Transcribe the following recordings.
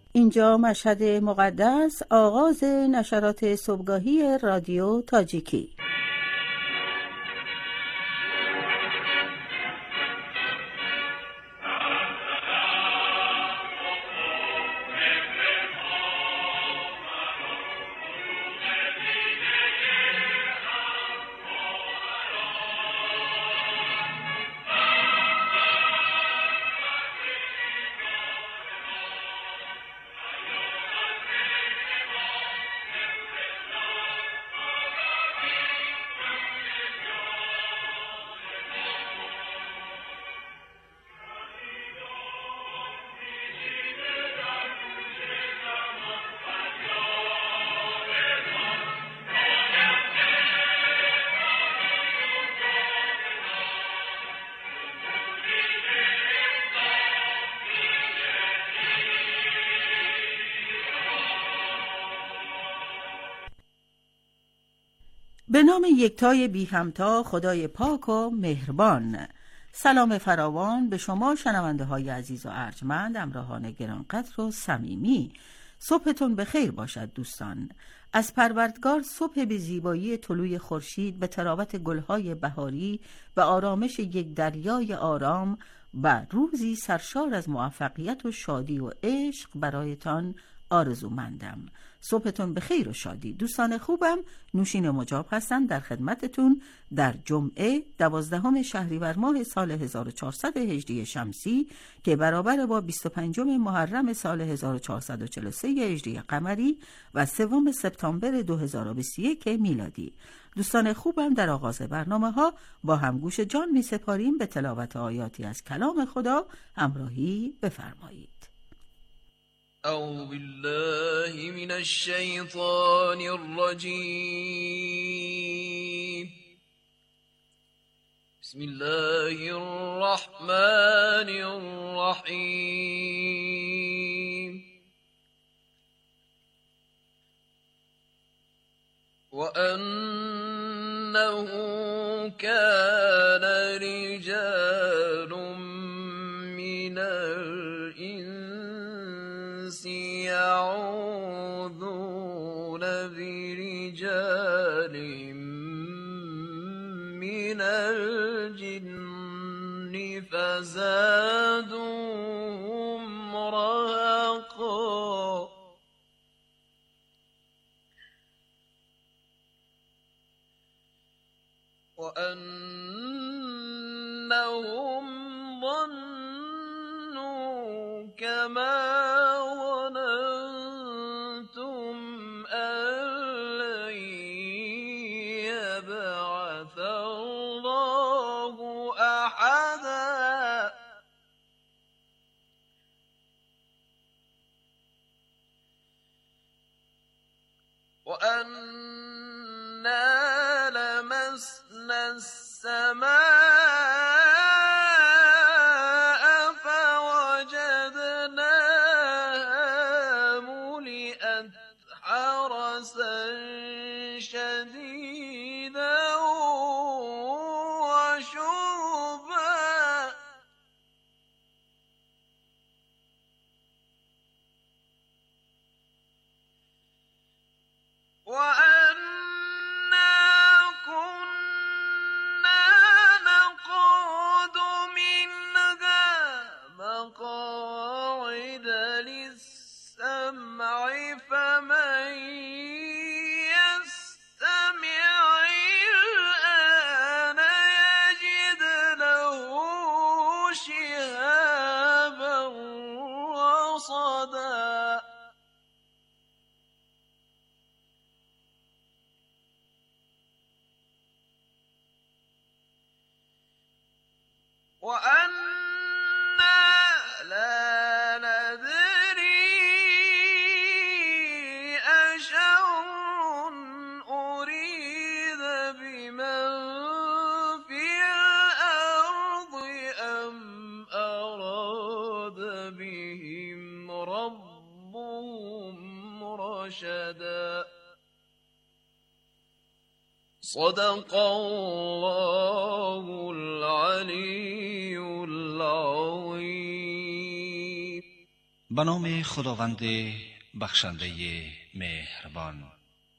اینجا مشهد مقدس، آغاز نشرات صبحگاهی رادیو تاجیکی. به نام یکتای بی همتا، خدای پاک و مهربان. سلام فراوان به شما شنونده های عزیز و ارجمند، همراهان گرانقدر و صمیمی. صبحتون به خیر باشد دوستان. از پروردگار صبح به زیبایی طلوع خورشید، به تراوت گلهای بهاری، به آرامش یک دریای آرام و روزی سرشار از موفقیت و شادی و عشق برایتان آرزومندم. صبحتون به خیر و شادی. دوستان خوبم، نوشین مجاب هستن در خدمتتون در جمعه 12 شهریور ماه سال 1400 هجری شمسی که برابر با 25 محرم سال 1443 هجری قمری و 3 سپتامبر 2021 میلادی. دوستان خوبم، در آغاز برنامه ها با هم گوش جان می سپاریم به تلاوت آیاتی از کلام خدا. همراهی بفرمایید. اعوذ بالله من الشیطان الرجیم. بسم الله الرحمن الرحیم. وأنه كان رجال من الإنس يعوذون برجال من الجن فزادوهم رهقا. وأنهم ظنوا كما ظننتم أن لن يبعث الله أحدا. وأنا لمسنا السماء فوجدناها ملئت حرسا شديدا وشربا. وأنا كنا نقعد منها مقاعد للسمع فمن يستمع الآن يجد له شهابا رصدا. وأنا لا ندري أشر أريد بمن في الأرض أم أراد بهم ربهم رشدا. صدق الله العلي العظيم. به نام خداوند بخشنده مهربان.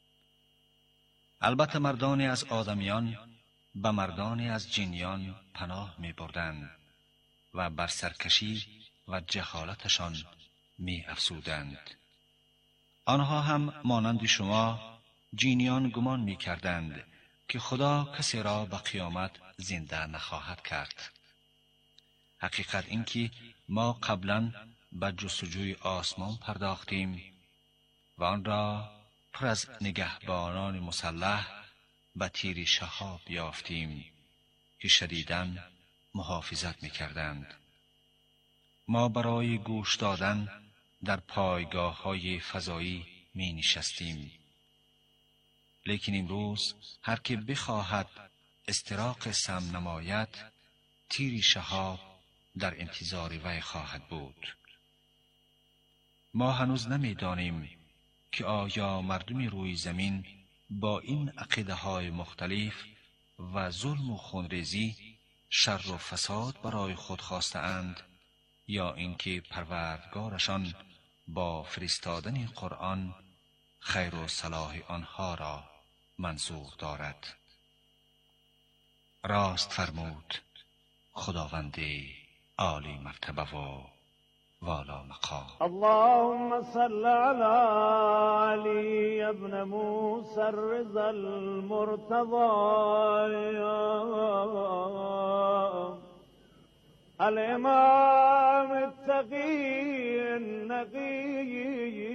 البته مردانی از آدمیان به مردانی از جنیان پناه می بردند و بر سرکشی و جهالتشان می افزودند. آنها هم مانند شما جنیان گمان می کردند که خدا کسی را به قیامت زنده نخواهد کرد. حقیقت این که ما قبلا به جستجوی آسمان پرداختیم و آن را پر از نگهبانان مسلح به تیر شهاب یافتیم که شدیداً محافظت می‌کردند. ما برای گوش دادن در پایگاه‌های فضایی می‌نشستیم، لیکن امروز هر که بخواهد استراق سم نماید، تیر شهاب در انتظار وی خواهد بود. ما هنوز نمی‌دانیم که آیا مردم روی زمین با این عقیده‌های مختلف و ظلم و خونریزی شر و فساد برای خود خواستند یا اینکه پروردگارشان با فرستادن قرآن خیر و صلاح آنها را منظور دارد. راست فرمود خداوند عالی مرتبه و والا مقام. اللهم صل على علي ابن موسى الرضا المرتضى الامام التقي النقي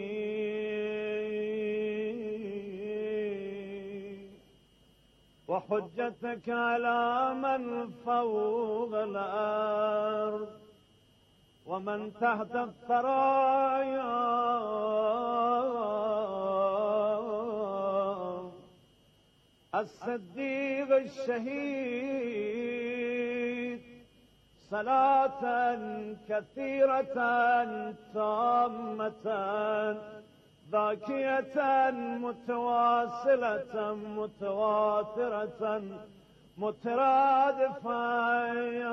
وحجتك على من فوق الارض ومن تحت الثرايا الصديق الشهيد صلاة كثيرة تامة ذاكية متواصلة متواترة مترادفة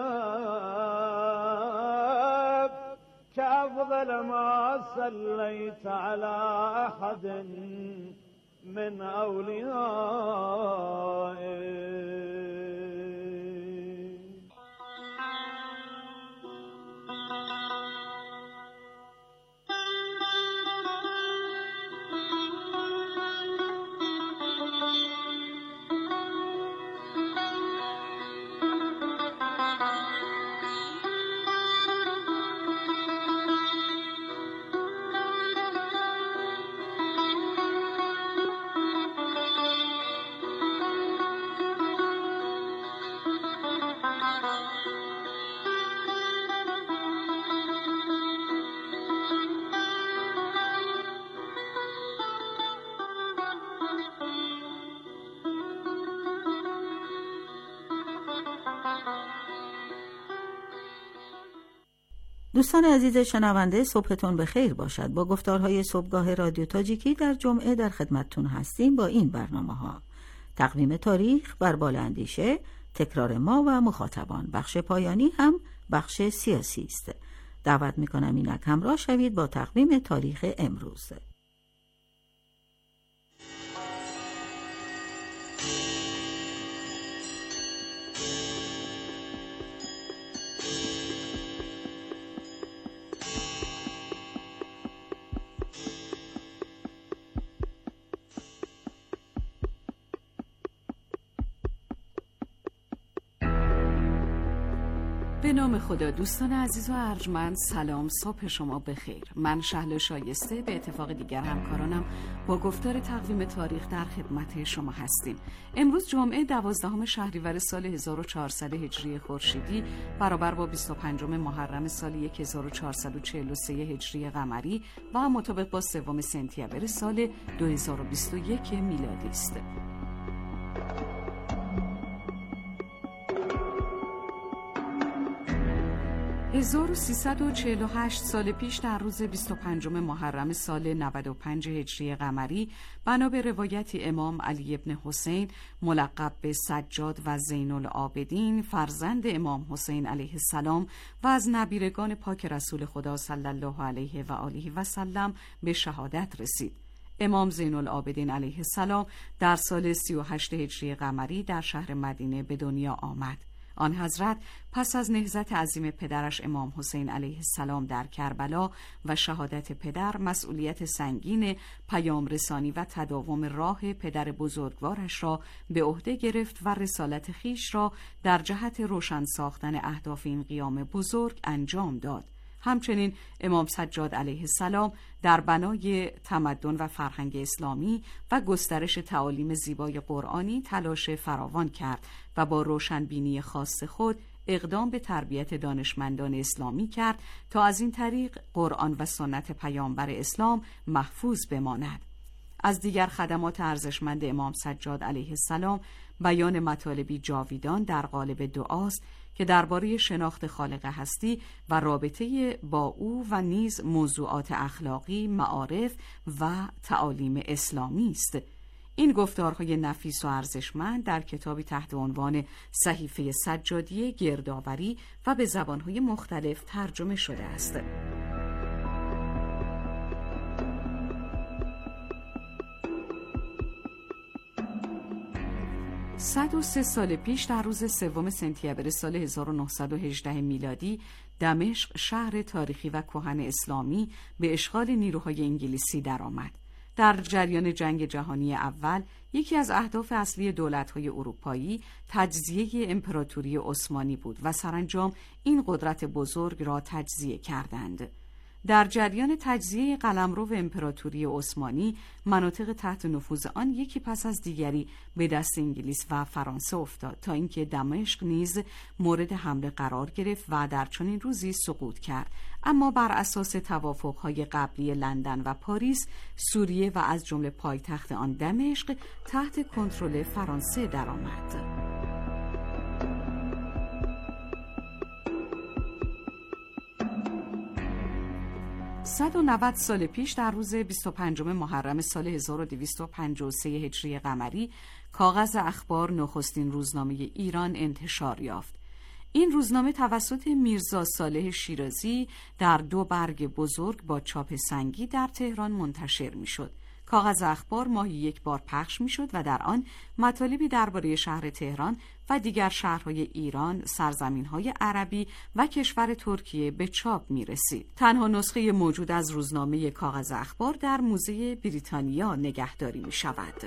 كأفضل ما صليت على أحد من أوليائك. دوستان عزیز شنونده، صبحتون به خیر باشد. با گفتارهای صبحگاه رادیو تاجیکی در جمعه در خدمتتون هستیم با این برنامه‌ها: تقویم تاریخ، بربال اندیشه، تکرار ما و مخاطبان. بخش پایانی هم بخش سیاسی است. دعوت می‌کنم اینک همراه شوید با تقویم تاریخ امروز. به نام خدا. دوستان عزیز و ارجمند، سلام، صبح شما بخیر. من شهلا شایسته به اتفاق دیگر همکارانم با گفتار تقویم تاریخ در خدمت شما هستیم. امروز جمعه 12 شهریور سال 1400 هجری خورشیدی برابر با 25 محرم سال 1443 هجری قمری و مطابق با 3 سپتامبر سال 2021 میلادی است. 1348 سال پیش در روز 25 محرم سال 95 هجری قمری بنا به روایتی امام علی ابن حسین ملقب به سجاد و زین العابدین فرزند امام حسین علیه السلام و از نبیرگان پاک رسول خدا صلی الله علیه و آله و سلم به شهادت رسید. امام زین العابدین علیه السلام در سال 38 هجری قمری در شهر مدینه به دنیا آمد. آن حضرت پس از نهضت عظیم پدرش امام حسین علیه السلام در کربلا و شهادت پدر مسئولیت سنگین پیام رسانی و تداوم راه پدر بزرگوارش را به عهده گرفت و رسالت خیش را در جهت روشن ساختن اهداف این قیام بزرگ انجام داد. همچنین امام سجاد علیه السلام در بنای تمدن و فرهنگ اسلامی و گسترش تعالیم زیبای قرآنی تلاش فراوان کرد و با روشنبینی خاص خود اقدام به تربیت دانشمندان اسلامی کرد تا از این طریق قرآن و سنت پیامبر اسلام محفوظ بماند. از دیگر خدمات ارزشمند امام سجاد علیه السلام بیان مطالبی جاویدان در قالب دعاست که درباره شناخت خالق هستی و رابطه با او و نیز موضوعات اخلاقی، معارف و تعالیم اسلامی است. این گفتارهای نفیس و ارزشمند در کتابی تحت عنوان صحیفه سجادیه گردآوری و به زبانهای مختلف ترجمه شده است. 103 سال پیش در روز 3 سپتامبر سال 1918 میلادی دمشق شهر تاریخی و کهن اسلامی به اشغال نیروهای انگلیسی درآمد. در جریان جنگ جهانی اول یکی از اهداف اصلی دولت‌های اروپایی تجزیه امپراتوری عثمانی بود و سرانجام این قدرت بزرگ را تجزیه کردند. در جریان تجزیه قلمرو امپراتوری عثمانی مناطق تحت نفوذ آن یکی پس از دیگری به دست انگلیس و فرانسه افتاد تا اینکه دمشق نیز مورد حمله قرار گرفت و در چنین روزی سقوط کرد. اما بر اساس توافق‌های قبلی لندن و پاریس، سوریه و از جمله پایتخت آن دمشق تحت کنترل فرانسه درآمد. 190 سال پیش در روز 25 محرم سال 1253 هجری قمری کاغذ اخبار نخستین روزنامه ایران انتشار یافت. این روزنامه توسط میرزا صالح شیرازی در 2 برگ بزرگ با چاپ سنگی در تهران منتشر می‌شد. کاغذ اخبار ماهی 1 بار پخش می‌شد و در آن مطالبی درباره شهر تهران و دیگر شهرهای ایران، سرزمین‌های عربی و کشور ترکیه به چاپ می‌رسید. تنها نسخه موجود از روزنامه کاغذ اخبار در موزه بریتانیا نگهداری می‌شود.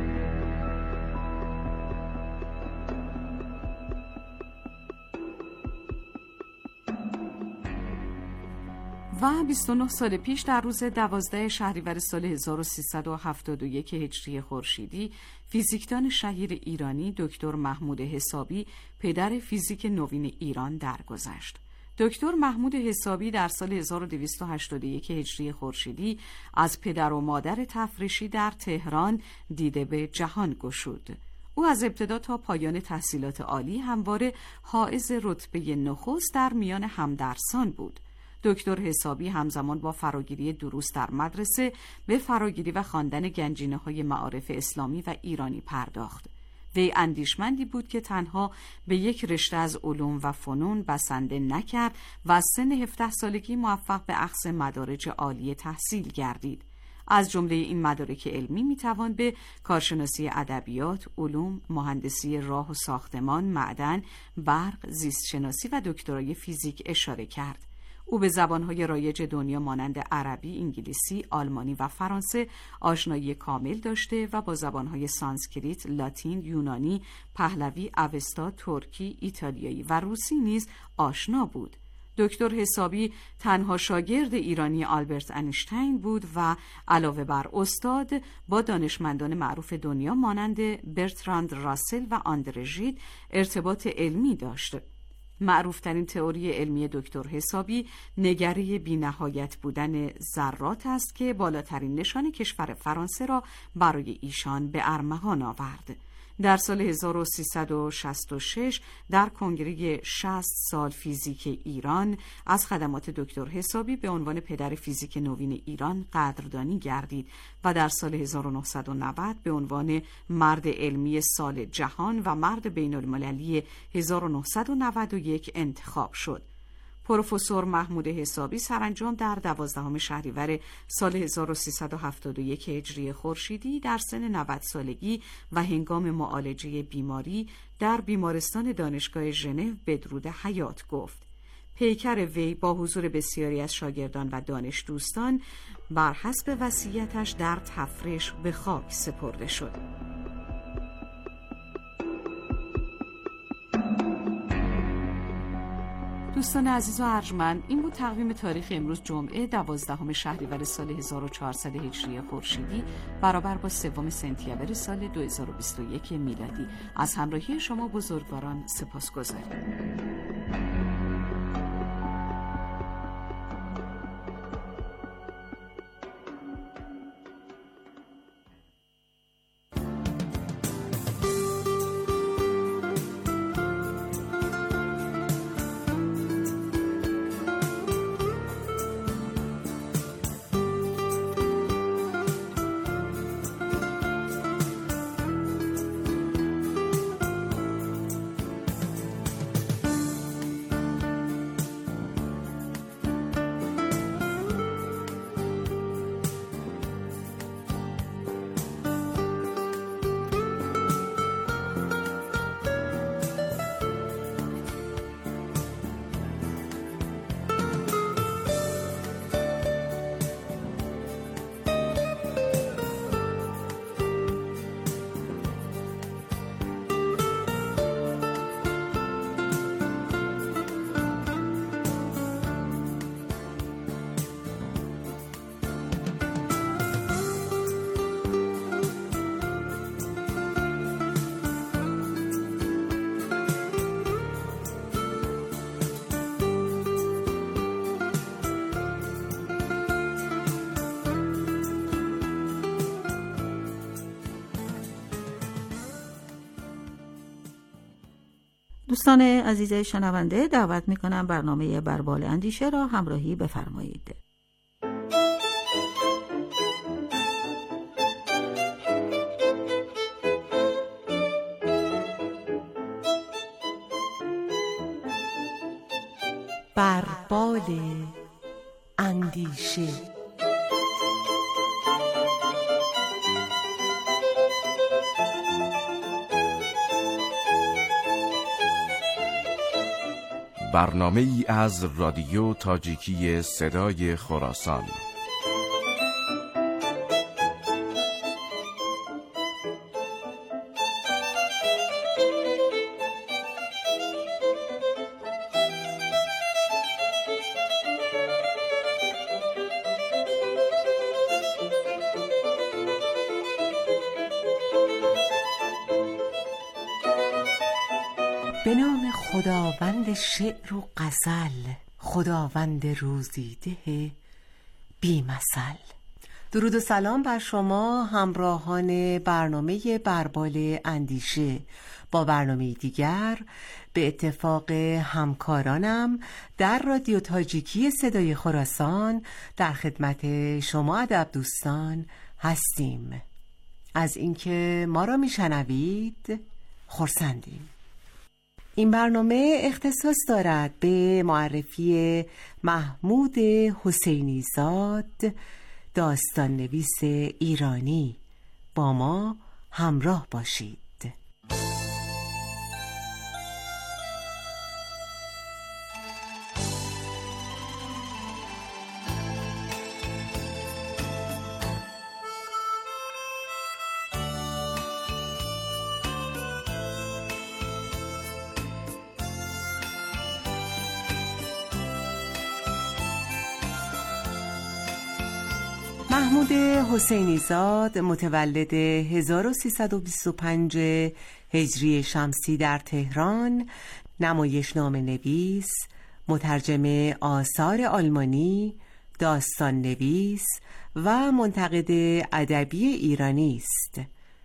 و 29 سال پیش در روز 12 شهریور سال 1371 هجری خورشیدی فیزیکدان شهیر ایرانی دکتر محمود حسابی پدر فیزیک نوین ایران درگذشت. دکتر محمود حسابی در سال 1281 هجری خورشیدی از پدر و مادر تفریشی در تهران دیده به جهان گشود. او از ابتدا تا پایان تحصیلات عالی همواره حائز رتبه نخست در میان همدرسان بود. دکتر حسابی همزمان با فراگیری دروس در مدرسه به فراگیری و خواندن گنجینه‌های معارف اسلامی و ایرانی پرداخت. وی اندیشمندی بود که تنها به یک رشته از علوم و فنون بسنده نکرد و از سن 17 سالگی موفق به اخذ مدارج عالی تحصیل گردید. از جمله این مدارک علمی میتوان به کارشناسی ادبیات، علوم، مهندسی راه و ساختمان، معدن، برق، زیست شناسی و دکترای فیزیک اشاره کرد. او به زبانهای رایج دنیا مانند عربی، انگلیسی، آلمانی و فرانسه آشنایی کامل داشته و با زبانهای سانسکریت، لاتین، یونانی، پهلوی، اوستا، ترکی، ایتالیایی و روسی نیز آشنا بود. دکتر حسابی تنها شاگرد ایرانی آلبرت انیشتین بود و علاوه بر استاد با دانشمندان معروف دنیا مانند برتراند راسل و آندره ژید ارتباط علمی داشت. معروفترین تئوری علمی دکتر حسابی نگره بی‌نهایت بودن ذرات است که بالاترین نشان کشور فرانسه را برای ایشان به ارمغان آورد. در سال 1366 در کنگره 60 سال فیزیک ایران از خدمات دکتر حسابی به عنوان پدر فیزیک نوین ایران قدردانی گردید و در سال 1990 به عنوان مرد علمی سال جهان و مرد بین‌المللی 1991 انتخاب شد. پروفسور محمود حسابی سرانجام در 12 شهریور سال 1371 هجری خورشیدی در سن 90 سالگی و هنگام معالجه بیماری در بیمارستان دانشگاه ژنو بدرود حیات گفت. پیکر وی با حضور بسیاری از شاگردان و دانش دوستان بر حسب وصیتش در تفرش به خاک سپرده شد. دوستان عزیز و ارجمند، این بود تقویم تاریخ امروز جمعه 12 شهریور سال 1400 هجری خورشیدی برابر با 3 سپتامبر سال 2021 میلادی. از همراهی شما بزرگواران سپاسگزاریم. دوستان عزیز شنونده، دعوت میکنم برنامه بر بال اندیشه را همراهی بفرمایید. بر بال اندیشه. برنامه ای از رادیو تاجیکی صدای خراسان. به نام خداوند شعر و غزل، خداوند روزیده بی مثل. درود و سلام بر شما همراهان برنامه بربال اندیشه. با برنامه دیگر به اتفاق همکارانم در رادیو تاجیکی صدای خراسان در خدمت شما ادب دوستان هستیم. از اینکه ما را میشنوید خرسندیم. این برنامه اختصاص دارد به معرفی محمود حسینی زاد، داستان نویس ایرانی. با ما همراه باشید. محمود حسینی زاد متولد 1325 هجری شمسی در تهران، نمایشنامه نویس، مترجم آثار آلمانی، داستان نویس و منتقد ادبی ایرانی است.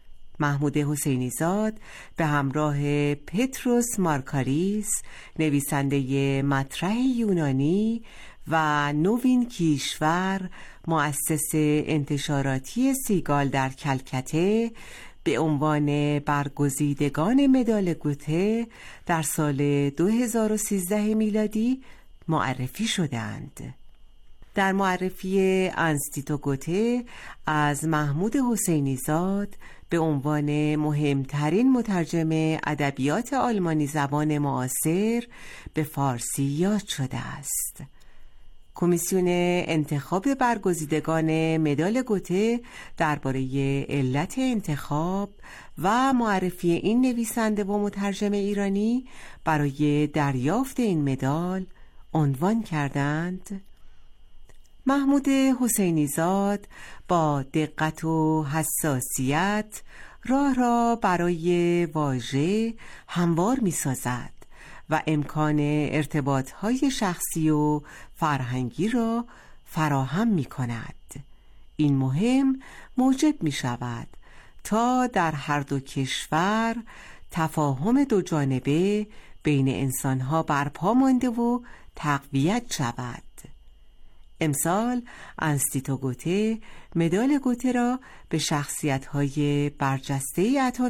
محمود حسینی زاد به همراه پتروس مارکاریس نویسنده مطرح یونانی و نوین کیشور مؤسس انتشاراتی سیگال در کلکته به عنوان برگزیدگان مدال گوته در سال 2013 میلادی معرفی شدند. در معرفی انستیتو گوته از محمود حسینی زاد به عنوان مهمترین مترجم ادبیات آلمانی زبان معاصر به فارسی یاد شده است. کمیسیون انتخاب برگزیدگان مدال گوته درباره علت انتخاب و معرفی این نویسنده و مترجم ایرانی برای دریافت این مدال عنوان کردند: محمود حسینی زاد با دقت و حساسیت راه را برای واژه هموار می سازد و امکان ارتباطهای شخصی و فرهنگی را فراهم می کند. این مهم موجب می شود تا در هر دو کشور تفاهم دو جانبه بین انسانها برپا مانده و تقویت شود. امسال انستیتو گوته مدال گوته را به شخصیت‌های برجسته عطا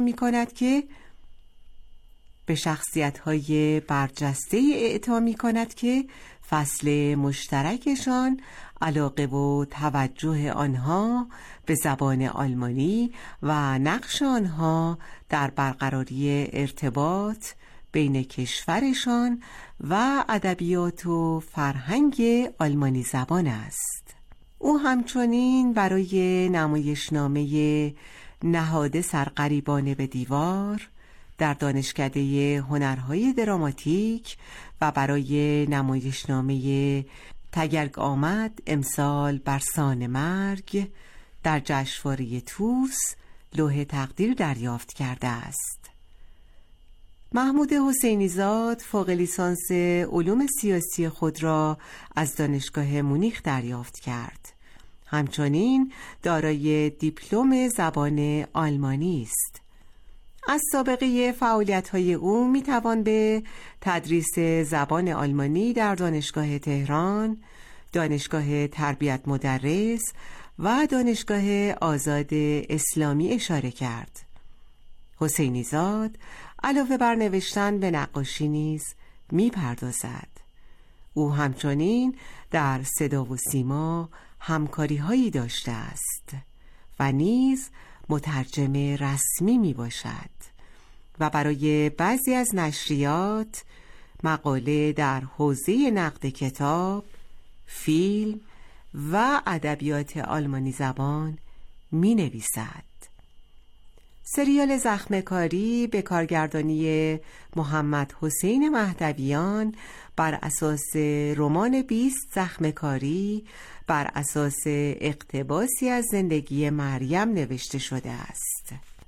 می‌کند که فصل مشترکشان علاقه و توجه آنها به زبان آلمانی و نقش آنها در برقراری ارتباط بین کشورشان و ادبیات و فرهنگ آلمانی زبان است. او همچنین برای نمایشنامه نهاد سرقریبانه به دیوار در دانشکده هنرهای دراماتیک و برای نمایشنامه تگرگ آمد امسال بر سان مرگ در جشنواره توس لوح تقدیر دریافت کرده است. محمود حسینی زاد فوق لیسانس علوم سیاسی خود را از دانشگاه مونیخ دریافت کرد. همچنین دارای دیپلم زبان آلمانی است. از سابقه فعالیت‌های او می‌توان به تدریس زبان آلمانی در دانشگاه تهران، دانشگاه تربیت مدرس و دانشگاه آزاد اسلامی اشاره کرد. حسینی زاد علاوه بر نوشتن به نقاشی نیز می‌پردازد. او همچنین در صدا و سیما همکاری‌هایی داشته است و نیز مترجم رسمی میباشد و برای بعضی از نشریات مقاله در حوزه نقد کتاب، فیلم و ادبیات آلمانی زبان می نویسد. سریال زخمه‌کاری به کارگردانی محمد حسین مهدویان بر اساس رمان 20 زخمه‌کاری بر اساس اقتباسی از زندگی مریم نوشته شده است.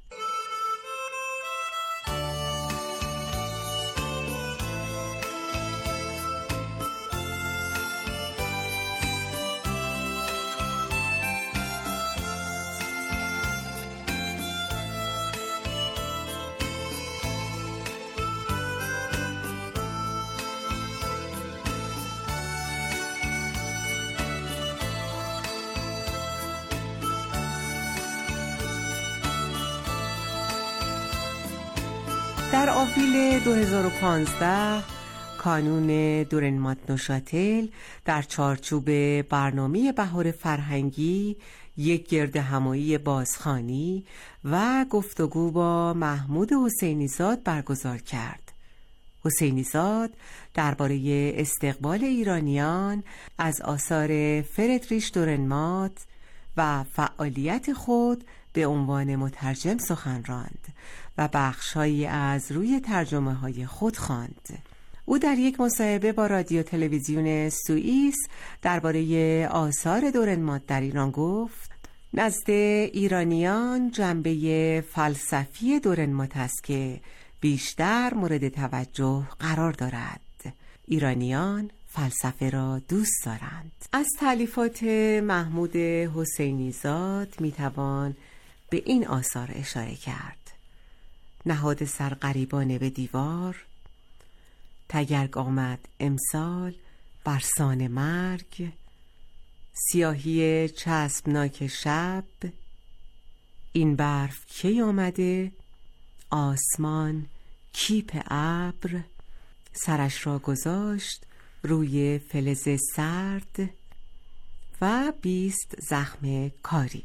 در آوریل 2015 کانون دورنمات نوشاتل در چارچوب برنامه بهار فرهنگی یک گردهمایی بازخوانی و گفتگو با محمود حسینی زاد برگزار کرد. حسینی زاد درباره استقبال ایرانیان از آثار فردریش دورنمات و فعالیت خود به عنوان مترجم سخن راند و بخش‌هایی از روی ترجمه‌های خود خواند. او در یک مصاحبه با رادیو تلویزیون سوئیس درباره آثار دورنمات در ایران گفت: نزد ایرانیان جنبه فلسفی دورنمات است که بیشتر مورد توجه قرار دارد. ایرانیان فلسفه را دوست دارند. از تألیفات محمود حسینی زاد میتوان به این آثار اشاره کرد: نهاد سر غریبانه به دیوار، تگرگ آمد امسال برسان مرگ، سیاهی چسبناک شب، این برف کی آمده، آسمان کیپ ابر، سرش را گذاشت روی فلز سرد و 20 زخم کاری.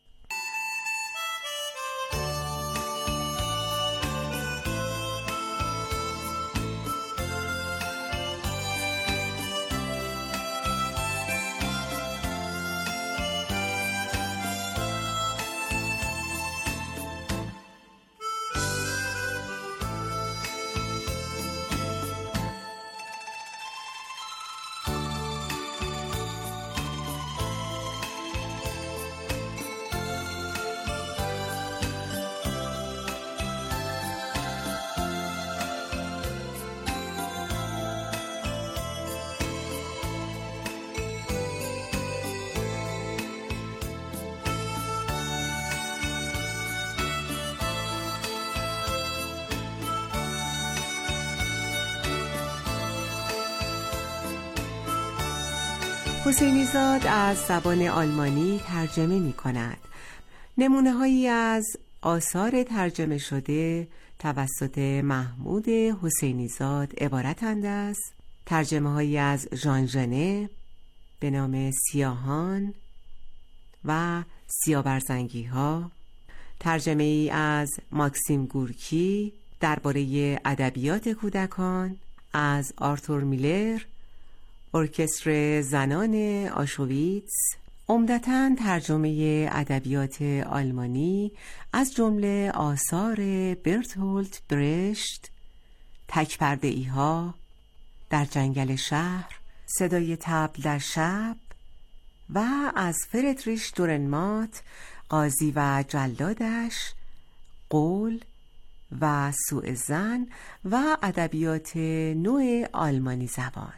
حسینیزاد از زبان آلمانی ترجمه می کند. نمونه هایی از آثار ترجمه شده توسط محمود حسینیزاد عبارتند از ترجمه هایی از ژان ژنه به نام سیاهان و سیاه‌برزنگی ها، ترجمه ای از ماکسیم گورکی درباره ادبیات کودکان، از آرتور میلر ارکستر زنان آشویتس، عمدتاً ترجمه ادبیات آلمانی از جمله آثار برتولت برشت، تک پرده‌ای ها، در جنگل شهر، صدای طبل در شب و از فردریش دورنمات قاضی و جلادش، قول و سوء ظن و ادبیات نوع آلمانی زبان.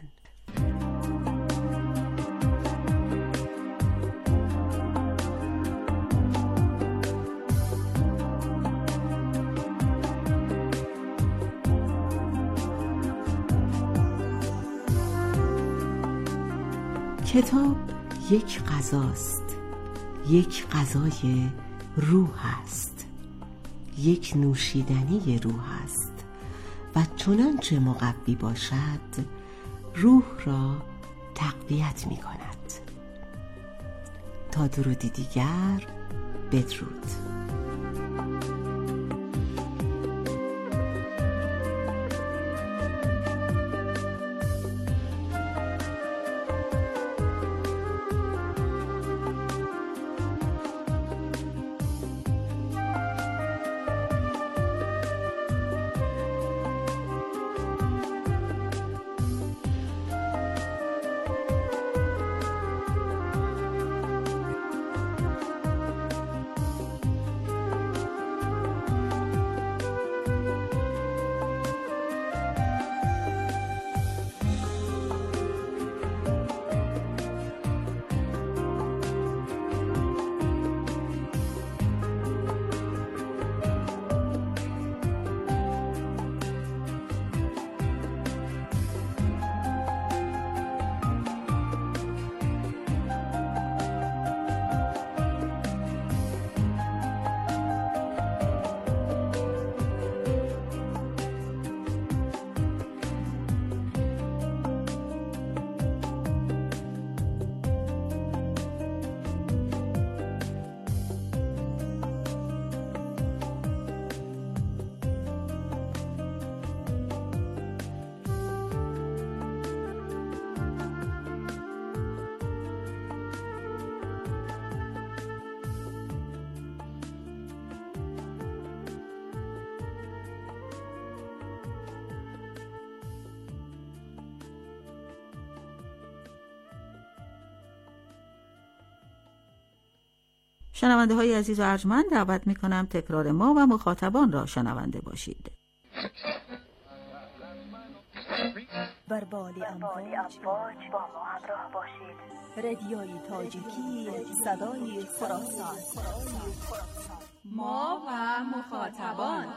کتاب یک غذاست، یک غذای روح است، یک نوشیدنی روح است و چنانچه مقوی باشد روح را تقویت می کند. تا درودی دیگر، بدرود. شنونده های عزیز و ارجمند، دعوت می کنم تکرار ما و مخاطبان را شنونده باشید. بر بال امواج با ما همراه باشید. رادیوی تاجیکی صدای خراسان. ما و مخاطبان.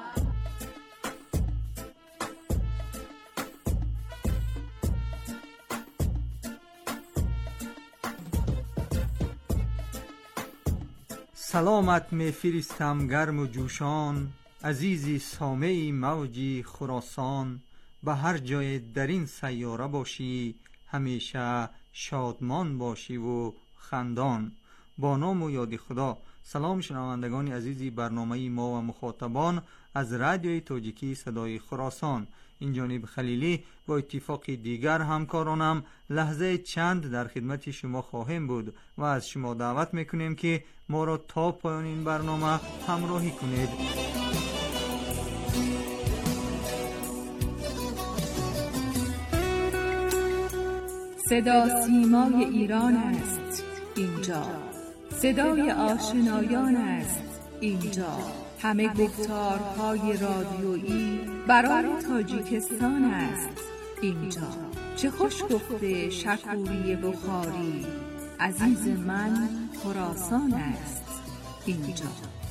سلامت میفرستم گرم و جوشان، عزیزی سامعی موجی خراسان. به هر جای در این سیاره باشی، همیشه شادمان باشی و خندان. با نام و یاد خدا. سلام شنوندگان عزیزی برنامه ما و مخاطبان از رادیوی تاجیکی صدای خراسان. این جانب خلیلی با اتفاق دیگر همکارانم لحظه چند در خدمت شما خواهیم بود و از شما دعوت میکنیم که ما را تا پایان این برنامه همراهی کنید. صدا سیمای ایران است اینجا، صدای آشنایان است اینجا، همه گفتارهای رادیویی برای تاجیکستان است اینجا. چه خوش گفته شکوری بخاری، عزیز من خراسان است اینجا.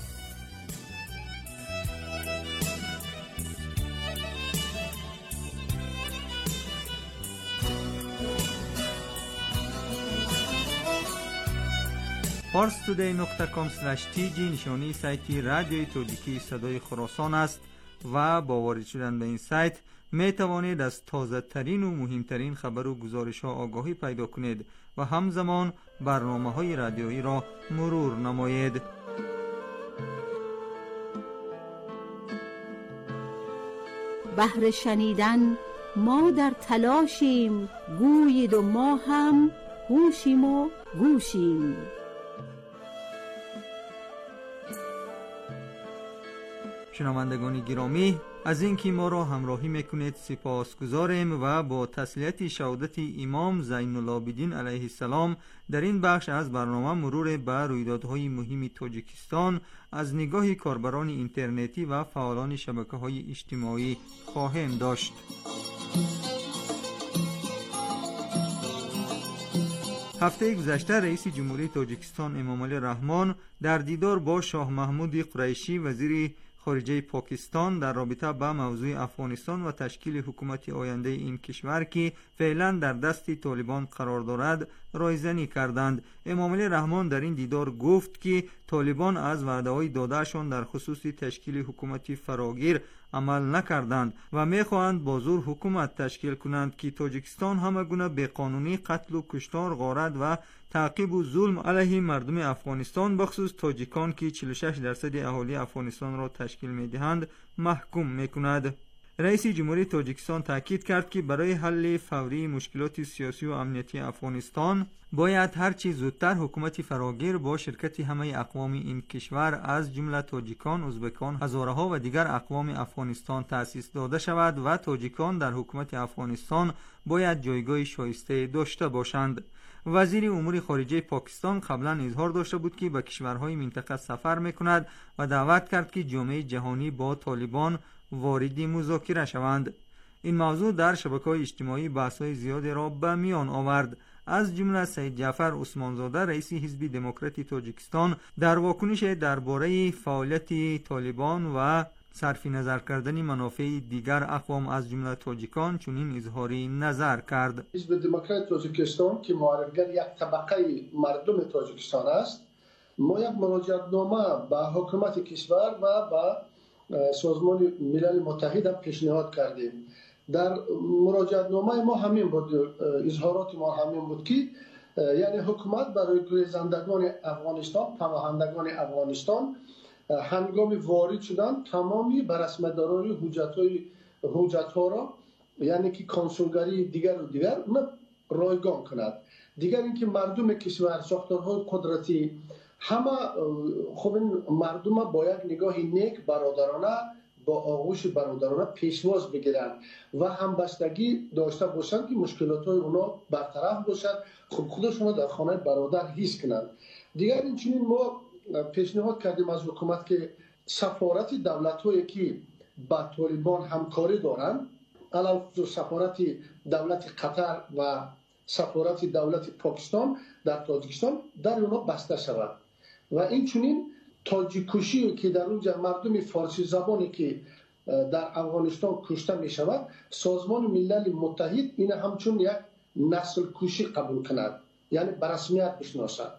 parstoday.com/tg نشانی سایتی رادیوی تاجیکی صدای خراسان است و با وارد شدن به این سایت می توانید از تازه ترین و مهمترین خبر و گزارش ها آگاهی پیدا کنید و همزمان برنامه های رادیویی را مرور نمایید. بهر شنیدن ما در تلاشیم، گویید و ما هم هوشیم و گوشیم. شنوندگان گرامی، از اینکه ما را همراهی میکنید سپاسگزاریم و با تسلیت شهادت امام زین العابدین علیه السلام در این بخش از برنامه مرور به رویدادهای مهم تاجیکستان از نگاه کاربران اینترنتی و فعالان شبکه‌های اجتماعی خواهیم داشت. هفته گذشته رئیس جمهوری تاجیکستان امامعلی رحمان در دیدار با شاه محمود قریشی وزیر خارجه پاکستان در رابطه با موضوع افغانستان و تشکیل حکومت آینده این کشور که فعلا در دست طالبان قرار دارد رایزنی کردند. امامعلی رحمان در این دیدار گفت که طالبان از وعده‌های دادهشان در خصوص تشکیل حکومت فراگیر عمل نکردند و میخواهند با زور حکومت تشکیل کنند که تاجیکستان همه گونه بیقانونی، قتل و کشتار، غارت و تعقیب و ظلم علیه مردم افغانستان بخصوص تاجیکان که 46% اهالی افغانستان را تشکیل میدهند محکوم میکند. رئیس جمهوری تاجیکستان تاکید کرد که برای حل فوری مشکلات سیاسی و امنیتی افغانستان باید هرچی زودتر حکومت فراگیر با شرکت همه اقوام این کشور از جمله تاجیکان، ازبکان، هزاره‌ها و دیگر اقوام افغانستان تأسیس داده شود و تاجیکان در حکومت افغانستان باید جایگاه شایسته داشته باشند. وزیر امور خارجه پاکستان قبلا اظهار داشته بود که به کشورهای منطقه سفر میکند و دعوت کرد که جامعه جهانی با طالبان وارد مذاکره شوند. این موضوع در شبکه‌های اجتماعی بحث‌های زیادی را به میان آورد. از جمله سید جعفر عثمانزاده رئیس حزب دموکراتی تاجیکستان در واکنش درباره فعالیت طالبان و صرف نظر کردن منافع دیگر اقوام از جمله تاجیکان چنین اظهاری نظر کرد. حزب دموکرات تاجیکستان که معرفگر یک طبقه مردم تاجیکستان است، ما یک مراجعتنامه به حکومت کشور و به سازمان ملل متحد هم پیشنهاد کردیم. در مراجعتنامه ما همین بود، اظهارات ما همین بود که یعنی حکومت برای گریزندگان افغانستان، پناهندگان افغانستان هنگام وارد شدن تمامی بررسی‌دارای حجت‌ها را یعنی که کنسولگری دیگر و دیگر رایگان کند. دیگر اینکه مردم کشور، ساختارهای قدرتی همه خب این مردم با یک نگاه نیک برادرانه با آغوش برادرانه پیشواز بگیرند و همبستگی داشته باشند که مشکلات‌های اونا برطرف باشد، خب خودشون در خانه برادر حس کنند. دیگر این ما پیشنهاد کردیم از حکومت که سفارت دولت‌هایی که با طالبان همکاری دارند، علاوه بر سفارت دولت قطر و سفارت دولت پاکستان در تاجیکستان در اونها بسته شود و این چنین تاجیکوشی که در اونجا مردم فارسی زبانی که در افغانستان کشته می شود، سازمان ملل متحد این همچون یک نسل کشی قبول کند، یعنی به رسمیت بشناسد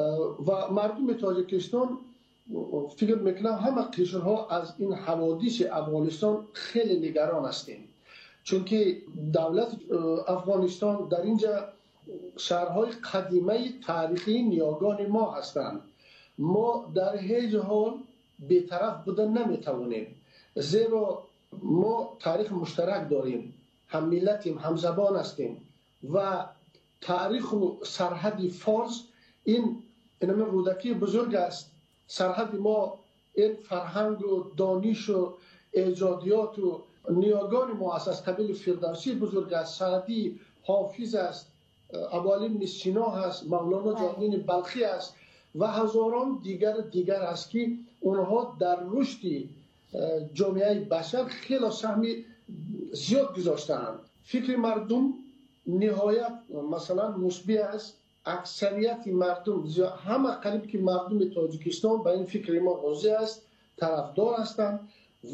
و مردم تاجیکستان فکر میکنم همه قشرها از این حوادث افغانستان خیلی نگران هستیم، چون که دولت افغانستان در اینجا شهرهای قدیمه تاریخی نیاگان ما هستند. ما در هیچ حال بی‌طرف بودن نمیتوانیم، زیرا ما تاریخ مشترک داریم، هم ملتیم، هم زبان هستیم و تاریخ و سرحد فارس این رودکی بزرگ است. سرحد ما این فرهنگ و دانش و ایجادیات و نیاگان ما از قبیل فردوسی بزرگ است، سعدی، حافظ است، ابوعلی سینا هست، مولانا جلال‌الدین بلخی است و هزاران دیگر است که اونها در رشد جامعه بشر خیلی سهم زیاد گذاشتند. فکر مردم نهایت مثلا مثبت است. اکثریت مردم، همه قریب که مردم تاجیکستان به این فکر ما راضی است، طرفدار هستند و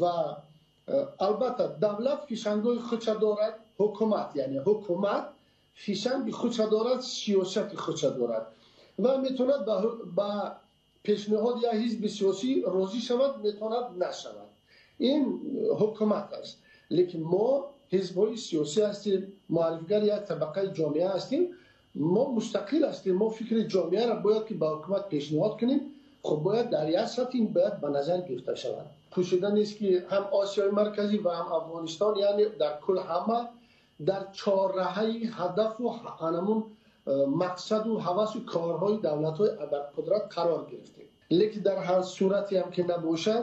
البته دولت فیشنگای خودش دارد، حکومت یعنی حکومت فیشنگ خودش دارد، سیاست خودش دارد و میتوند با پیشنهاد یا حزب سیاسی راضی شود، میتوند نشود. این حکومت است. لیکن ما حزب‌های سیاسی هستیم، معرفیگر یک طبقه جامعه هستیم، ما مستقل هستیم. ما فکر جامعه را باید که با حکومت پیشنهاد کنیم، خب باید در یک سطح این باید به نظر گرفته شود. پوشیدن نیست که هم آسیای مرکزی و هم افغانستان، یعنی در کل همه در چهارراهی هدف و همون مقصد و هوس و کارهای دولت‌های ابرقدرت قرار گرفتیم. لیکن در هر صورتی هم که نباشد،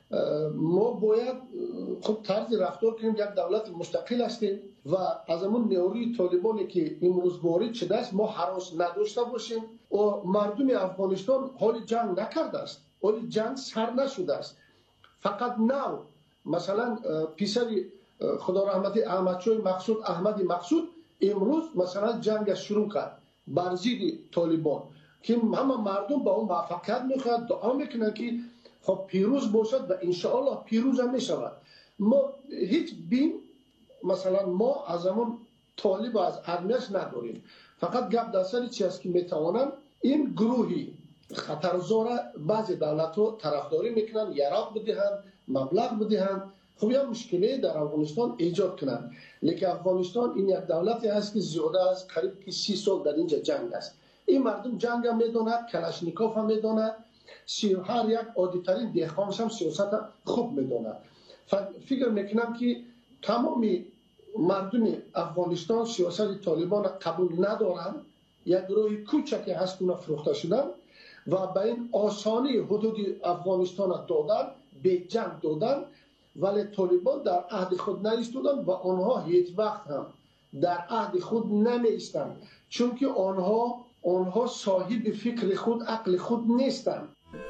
ما باید خب طرز رفتار کنیم. یک دولت مستقل هستیم و از همون نیروی طالبانی که امروز وارد شده است ما هراس نداشته باشیم و مردم افغانستان حال جنگ نکرده است، حال جنگ سر نشده است. فقط نو مثلا پسر خدا رحمتی احمدشاه مقصود، احمدی مقصود، امروز مثلا جنگ شروع کرد بر ضد طالبان که همه مردم با اون موفقیت میخواد، دعا میکنن که خب پیروز باشد و انشاءالله پیروز هم میشود. ما هیچ بین مثلا ما از همون طالب و از ارمیش نداریم، فقط گپ در سر چی است که میتوانن این گروهی خطرزا بعضی دولت ها طرفداری میکنن، یراق بدهند، مبلغ بدهند، خب یه مشکلی در افغانستان ایجاد کنند. لیکن افغانستان این یک دولتی است که زیاده از قریب که 30 سال در اینجا جنگ است. این مردم جنگ هم میداند، کلاشنیکوف هم میداند، هر یک عادی‌ترین دهقانش هم سیاست خوب میداند. فکر میکنم که تمامی مردم افغانستان سیاست طالبان قبول ندارند، یک گروه کوچکی هست که فروخته شدن و به این آسانی حدود افغانستان دادن، به جنگ دادن، ولی طالبان در عهد خود نایستادن و آنها هیچ وقت هم در عهد خود نمیستند، چون که آنها صاحب فکر خود، عقل خود نیستند.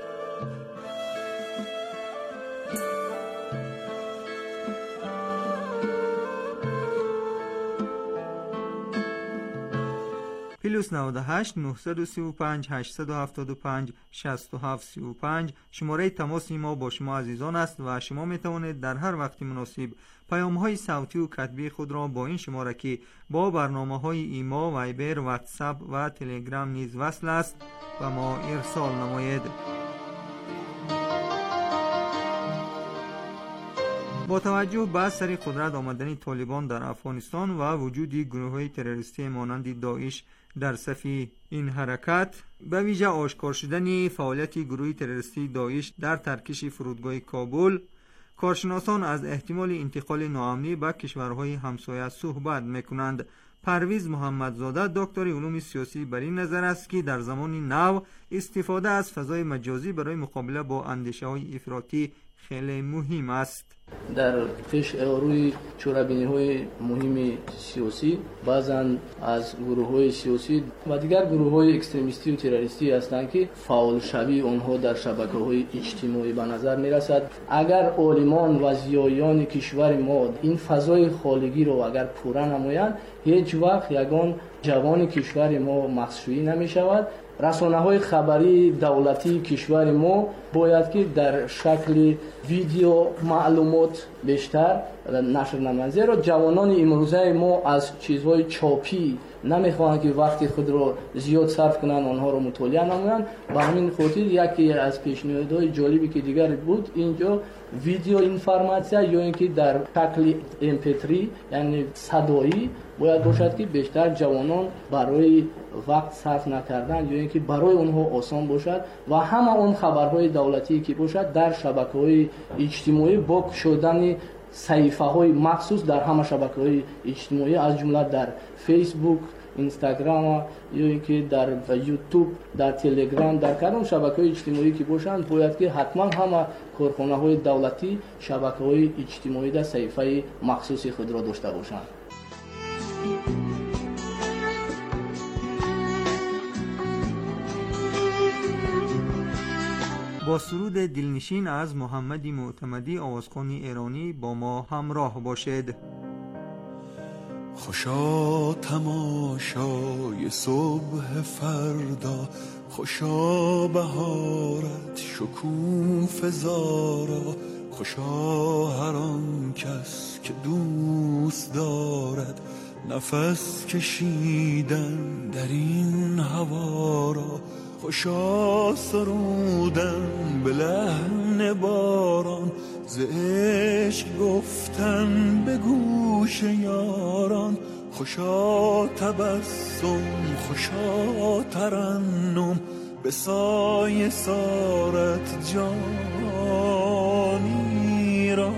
پلوس 98 935 875 6735 شماره تماس ما با شما عزیزان است و شما می توانید در هر وقت مناسب پیام های صوتی و کتبی خود را با این شماره که با برنامه های ایما، وایبر، واتساپ و تلگرام نیز وصل است و ما ارسال نمایید. با توجه به سر قدرت آمدن طالبان در افغانستان و وجود گروه‌های تروریستی مانند داعش در صف این حرکت، به ویژه آشکار شدن فعالیت گروه تروریستی داعش در ترکش فرودگاه کابل، کارشناسان از احتمال انتقال ناامنی به کشورهای همسایه صحبت میکنند. پرویز محمدزاده دکتر علوم سیاسی بر این نظر است که در زمان نو استفاده از فضای مجازی برای مقابله با اندیشه‌های افراطی خیلی مهم است. در روی چورابینی‌های مهم سیاسی بعضن از گروه‌های سیاسی و دیگر گروه‌های اکستریمیستی و تروریستی هستند که فعال شوی آنها در شبکه‌های اجتماعی به نظر می‌رسد. اگر عالمان و زیایان کشور ما این فضای خالگی رو اگر پوره نمایند، هیچ وقت یگان جوان کشور ما مخشویی نمی‌شود. رسانه‌های خبری دولتی کشور ما باید که در شکل ویدیو معلومات بیشتر نشر نمایند، زیرا جوانان امروزه ما از چیزهای چاپی نمیخواهند که وقتی خود را زیاد صرف کنند، آنها را مطالعه نمایند. به همین خاطر یکی از پیشنهادهای جالبی که دیگر بود اینجا ویدیو اینفورماسیا یا اینکه در شکل MP3 یعنی صدایی باید باشد که بیشتر جوانان برای وقت صرف نکردن یا اینکه برای اونها آسان باشد و همه اون خبرهای دولتی که باشد در شبکه‌های اجتماعی با شدن صفحه‌های مخصوص در همه شبکه‌های اجتماعی از جمله در فیسبوک، اینستاگرام یا اینکه در یوتیوب، در تلگرام، در کدام شبکه‌های اجتماعی که باشند باید که حتما همه کارخانه‌های دولتی شبکه‌های اجتماعی در صفحه مخصوص خود را داشته باشند. با سرود دلنشین از محمد معتمدی آوازخوان ایرانی با ما همراه باشد. خوشا تماشای صبح فردا، خوشا بهارت شکوفه زارا، خوشا هر آن کس که دوست دارد نفس کشیدن در این هوا را، خوشا سرودن به لحن باران، ز عشق گفتن به گوش یاران، خوشا تبسم خوشا ترنم به سایه سارت جانی را.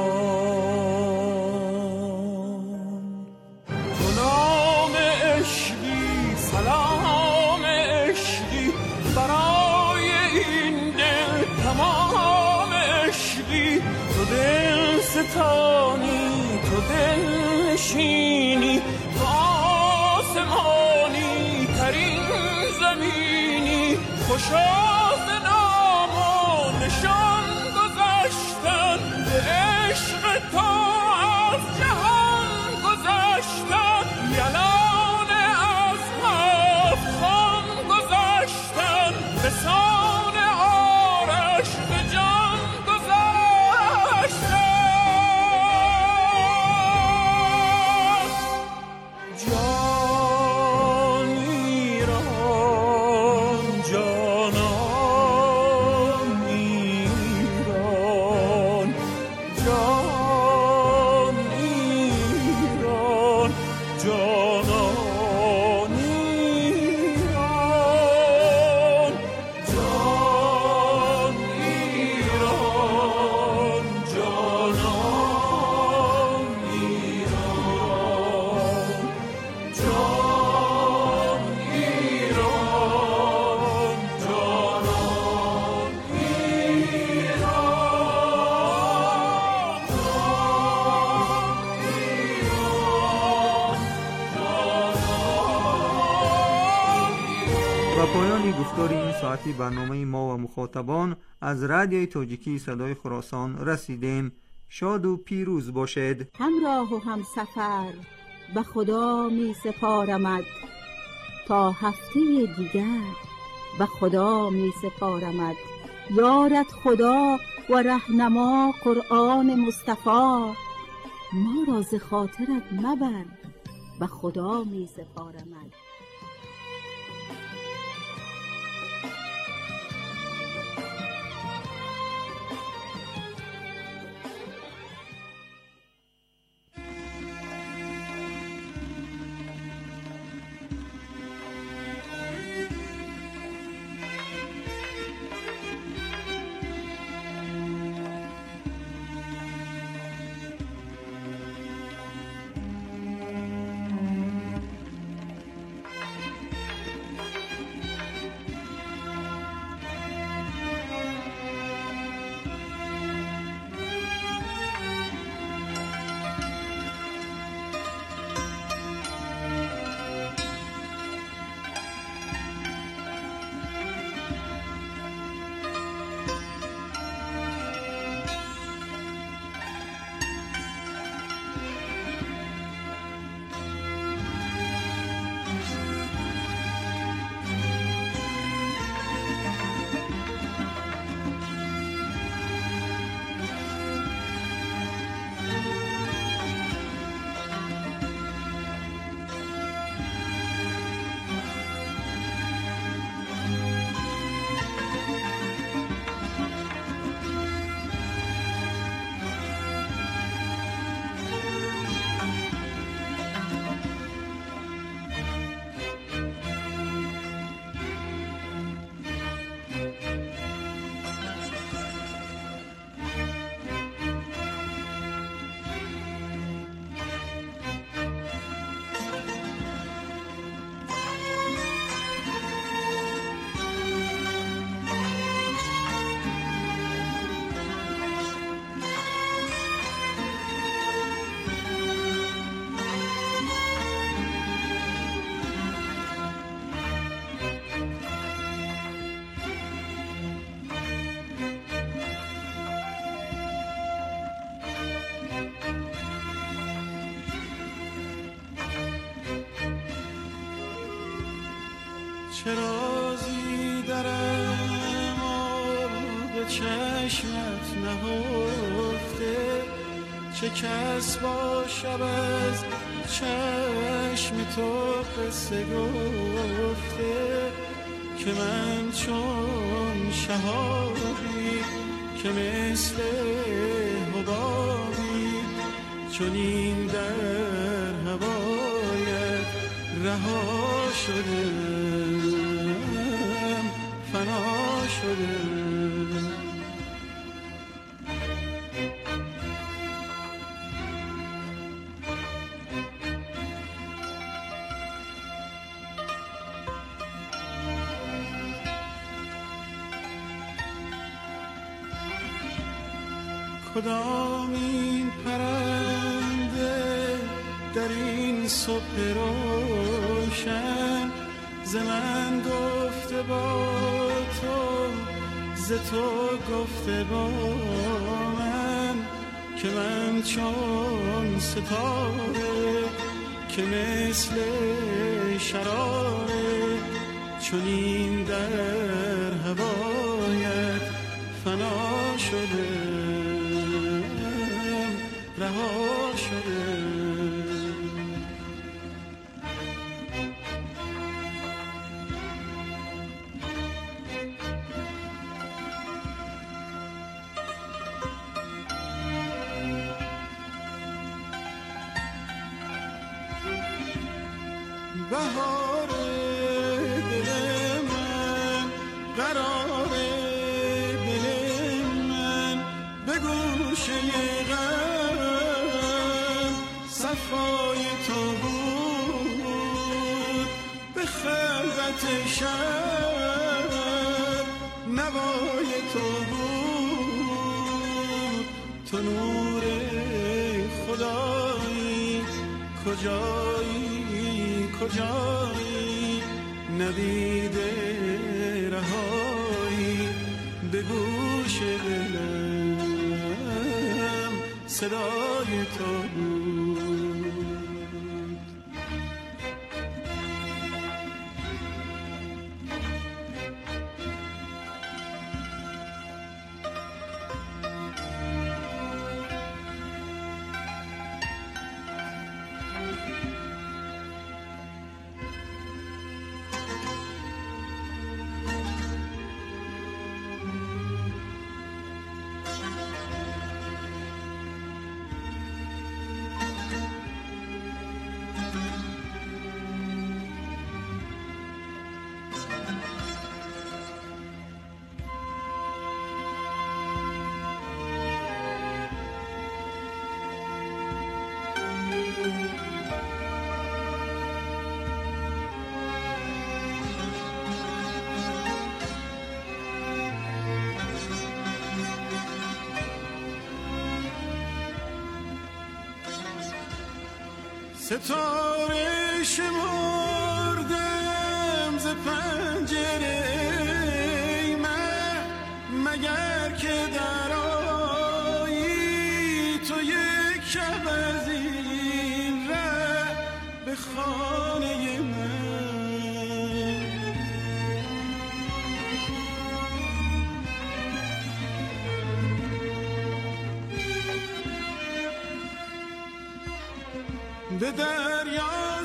تو نام عشقی سلام عشقی برای این دل تمام عشقی، تو دل ستانی تو دل نشینی، تو آسمانی ترین زمینی، خوشا ز نام و نشان گذشتن به عشق تو از جهان گذشتن، یلان از هفت خان گذشتن به سان آرش به جان گذشتن. جانی ران جانانی ران، جانی ران جانانی ران، جانی ران جانانی ران، جانی ران و پایان گفتار این ساعتی برنامه ما و مخاطبان از رادیوی تاجیکی صدای خراسان رسیدیم. شاد و پیروز باشد. همراه و هم سفر به خدا می سپارمد، تا هفته دیگر به خدا می سپارمد. یارت خدا و رهنما قرآن مصطفی، ما را ز خاطرت مبر به خدا می سپارمد. چه رازی درم به چشمت نهفته، چه کس با شب از چشم تو قصه گفته، که من چون شهابی که مثل حبابی، چون این در هوایت رها شدم، فنا شدم. کدام این پرنده در این صبح روشن، ز من گفته با تو، ز تو گفته با من، که من چون ستاره که مثل شراره، چون این در هوایت فنا شده، رها شده. بهار دل من، قرار دل من، به گوشه غم صفای تو بود، به خلوت شب نوای تو بود. تو نور خدایی، کجایی کجایی، نوید رهایی، به گوش دلم صدای تو بود. ستاره شمردم ز پنجره من، مگر که در آیی تو یک شب از این ره به خانه من. به دریا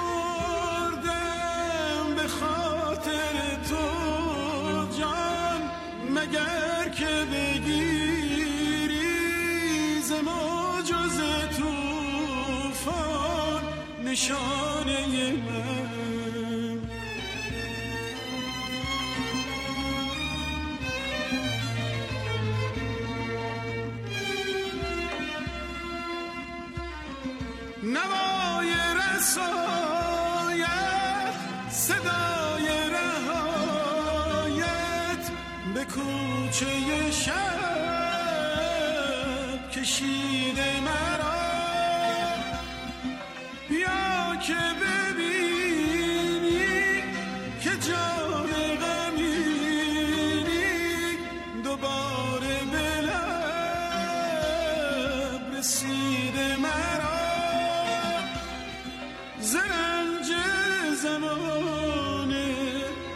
سپردم به خاطر تو جان، مگر که بگیری ز موج و ز طوفان نشانه من. نوای رسایت، صدای رهایت، به کوچه شب کشیده مرا. بیا که ببینی که جان غمینی دوباره به لب رسیده مرا. زرنج زمانه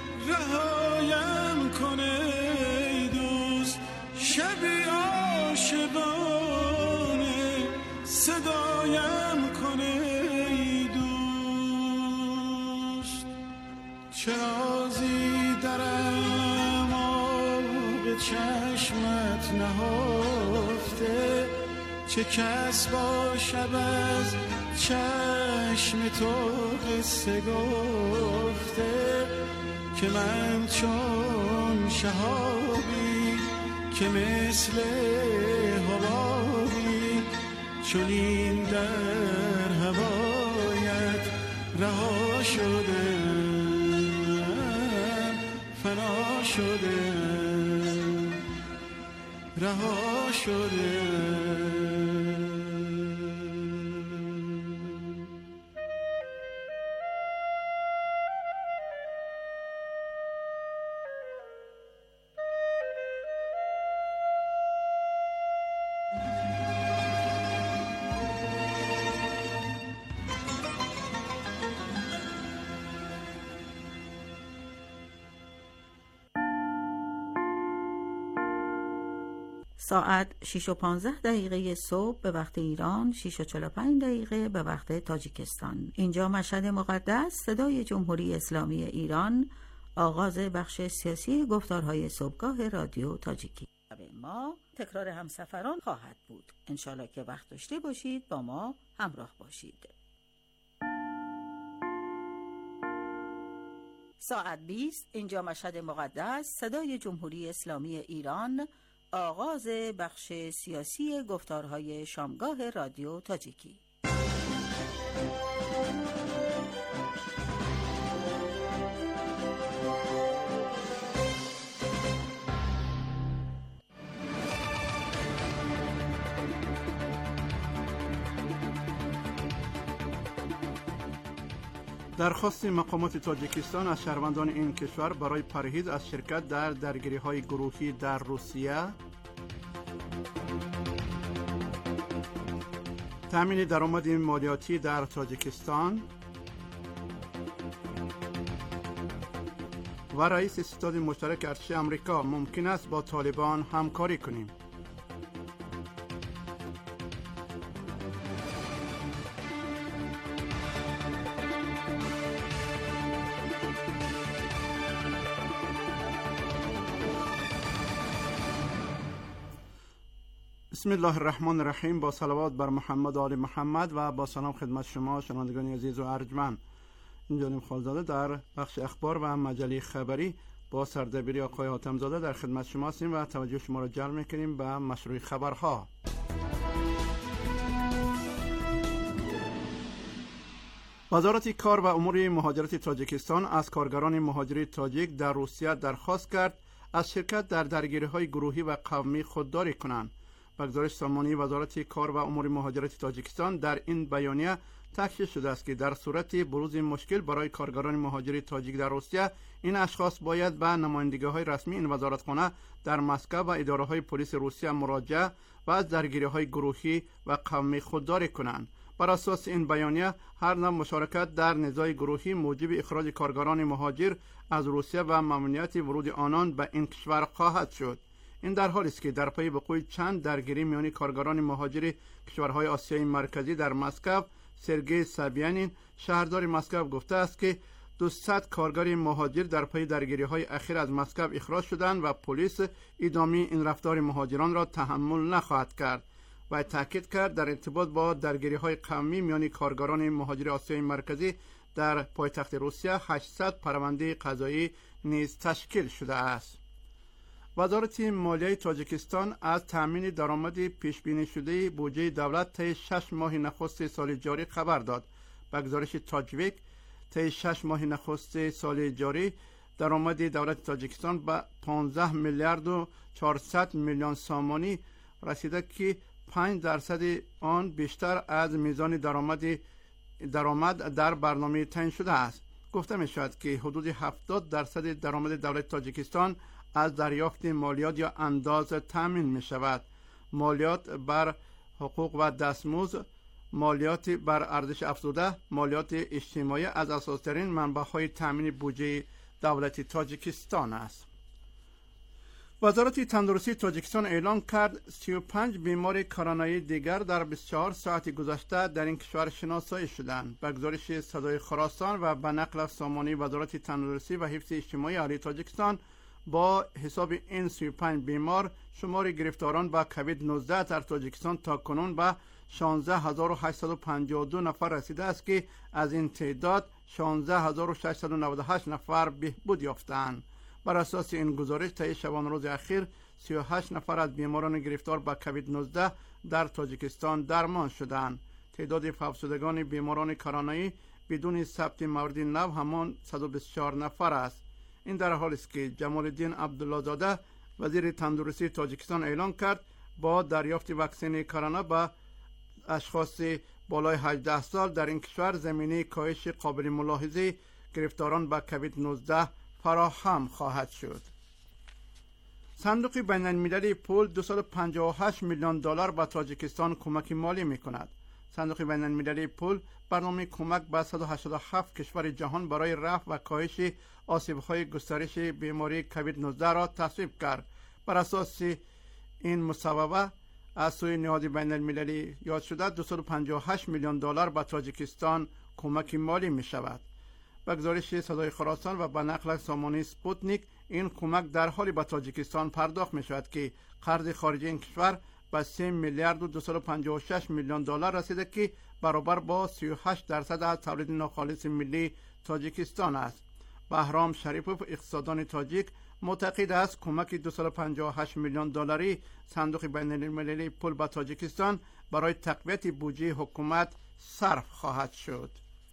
صدایم کنه ای دوست، چه رازی درم آب چشمت نهفته، چه کس با شب از چشم تو قصه گفته، که من چون شهابی که مثل حبابی، چون این در هوایت رها شده، فنا شده، رها شده. ساعت 6:15 صبح به وقت ایران، 6:45 به وقت تاجیکستان. اینجا مشهد مقدس، صدای جمهوری اسلامی ایران، آغاز بخش سیاسی گفتارهای صبحگاه رادیو تاجیکی. ما تکرار همسفران خواهد بود. انشالله که وقت داشته باشید با ما همراه باشید. ساعت 20 اینجا مشهد مقدس، صدای جمهوری اسلامی ایران، آغاز بخش سیاسی گفتارهای شامگاه رادیو تاجیکی. درخواست مقامات تاجیکستان از شهروندان این کشور برای پرهیز از شرکت در درگیری‌های گروهی در روسیه، تامین درآمد مالیاتی در تاجیکستان و رئیس ستاد مشترک ارتش آمریکا ممکن است با طالبان همکاری کنیم. بسم الله الرحمن الرحیم. با صلوات بر محمد و آل محمد و با سلام خدمت شما شنوندگان عزیز و ارجمند. اینجا خالزاده در بخش اخبار و مجله خبری با سردبیری آقای حاتم زاده در خدمت شما هستیم و توجه شما را جلب می‌کنیم به مشروع خبرها. وزارت کار و امور مهاجرت تاجیکستان از کارگران مهاجری تاجیک در روسیه درخواست کرد از شرکت در درگیری‌های گروهی و قومی خودداری کنند. به گزارش سامانی وزارت کار و امور مهاجرت تاجیکستان در این بیانیه تاکید شده است که در صورت بروز مشکل برای کارگران مهاجری تاجیک در روسیه، این اشخاص باید به نمایندگی‌های رسمی این وزارتخانه در مسکو و اداره‌های پلیس روسیه مراجعه و از درگیری‌های گروهی و قومی خودداری کنند. بر اساس این بیانیه، هر نوع مشارکت در نزاع گروهی موجب اخراج کارگران مهاجر از روسیه و ممنوعیت ورود آنان به این کشور خواهد شد. این در حالی است که در پی وقوع چند درگیری میان کارگران مهاجر کشورهای آسیای مرکزی در مسکو، سرگئی سابیانین شهردار مسکو گفته است که 200 کارگر مهاجر در پی درگیری‌های اخیر از مسکو اخراج شدند و پلیس ادامه این رفتار مهاجران را تحمل نخواهد کرد. و تاکید کرد در ارتباط با درگیری‌های قومی میان کارگران مهاجر آسیای مرکزی در پایتخت روسیه 800 پرونده قضایی نیز تشکیل شده است. وزارت مالیه تاجیکستان از تامین درآمد پیش بینی شده بودجه دولت طی 6 ماه نخست سال جاری خبر داد. به گزارش تاجویک، طی 6 ماه نخست سال جاری درآمد دولت تاجیکستان به 15 میلیارد و 400 میلیون سامانی رسیده که 5% آن بیشتر از میزان درآمد در برنامه تعیین شده است. گفته می شود که حدود 70% درآمد دولت تاجیکستان از دریافت مالیات یا انداز تامین می شود. مالیات بر حقوق و دستمزد، مالیات بر ارزش افزوده، مالیات اجتماعی از اساس‌ترین منبع‌های تامین بودجه دولت تاجیکستان است. وزارت تندرستی تاجیکستان اعلام کرد 35 بیمار کرونایی دیگر در 24 ساعت گذشته در این کشور شناسایی شدند. به گزارش صدای خراسان و به نقل سامانه وزارت تندرستی و حفظ اجتماعی اهلی تاجیکستان، با حساب این 35 بیمار شمار گرفتاران به کوید 19 در تاجیکستان تا کنون به 16852 نفر رسیده است که از این تعداد 16698 نفر بهبود یافتند. بر اساس این گزارش طی شبانه روز اخیر 38 نفر از بیماران گرفتار به کوید 19 در تاجیکستان درمان شدند. تعداد فوت‌شدگان بیماران کرونایی بدون ثبت مورد نو همان 124 نفر است. این در حالی است که جمال الدین عبدالله زاده وزیر تندرستی تاجیکستان اعلان کرد با دریافت واکسن کرونا به اشخاص بالای 18 سال در این کشور زمینه کاهش قابل ملاحظه گرفتاران به کوید 19 فراهم خواهد شد. صندوق بین المللی پول 258 میلیون دلار به تاجیکستان کمک مالی می کند. صندوق بین المللی پول برنامه کمک به 187 کشور جهان برای رفع و کاهش آسیب‌های گسترش بیماری کوید 19 را تصویب کرد. بر اساس این مصوبه از سوی نهاد بین المللی یاد شده 258 میلیون دلار به تاجیکستان کمک مالی می شود. به گزارش صدای خراسان و به نقل سامانه سپوتنیک، این کمک در حالی به تاجیکستان پرداخت می شود که قرض خارجی این کشور به 3 میلیارد و 256 میلیون دلار رسیده که برابر با 38% از تولید ناخالص ملی تاجیکستان است. بهرام شریفوف اقتصاددان تاجیک معتقد است کمک 258 میلیون دلاری صندوق بین المللی پول به تاجیکستان برای تقویت بودجه حکومت صرف خواهد شد.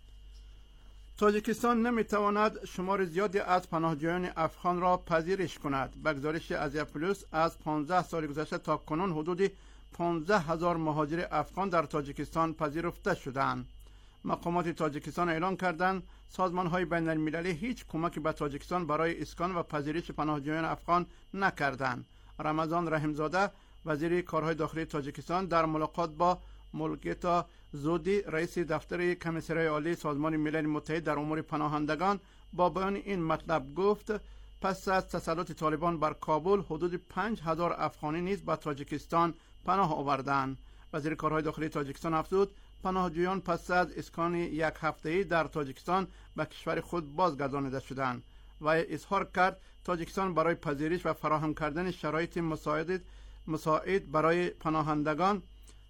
تاجیکستان نمیتواند شمار زیادی از پناهجویان افغان را پذیرش کند. به گزارش ازیا پلوس از 15 سال گذشته تا کنون حدود 15,000 مهاجر افغان در تاجیکستان پذیرفته شدند. مقامات تاجیکستان اعلان کردند سازمان‌های بین المللی هیچ کمکی به تاجیکستان برای اسکان و پذیرش پناهجویان افغان نکردند. رمضان رحیمزاده وزیر کارهای داخلی تاجیکستان در ملاقات با مولگتا زودی رئیس دفتر کمیسریای عالی سازمان ملل متحد در امور پناهندگان با بیان این مطلب گفت پس از تسلط طالبان بر کابل حدود 5000 افغانی نیز به تاجیکستان پناه آوردند. وزیر کارهای داخلی تاجیکستان افزود پناهجویان پس از اسکان یک هفته‌ای در تاجیکستان به کشور خود بازگردانیده شدند و اظهار کرد تاجیکستان برای پذیرش و فراهم کردن شرایط مساعد برای پناهندگان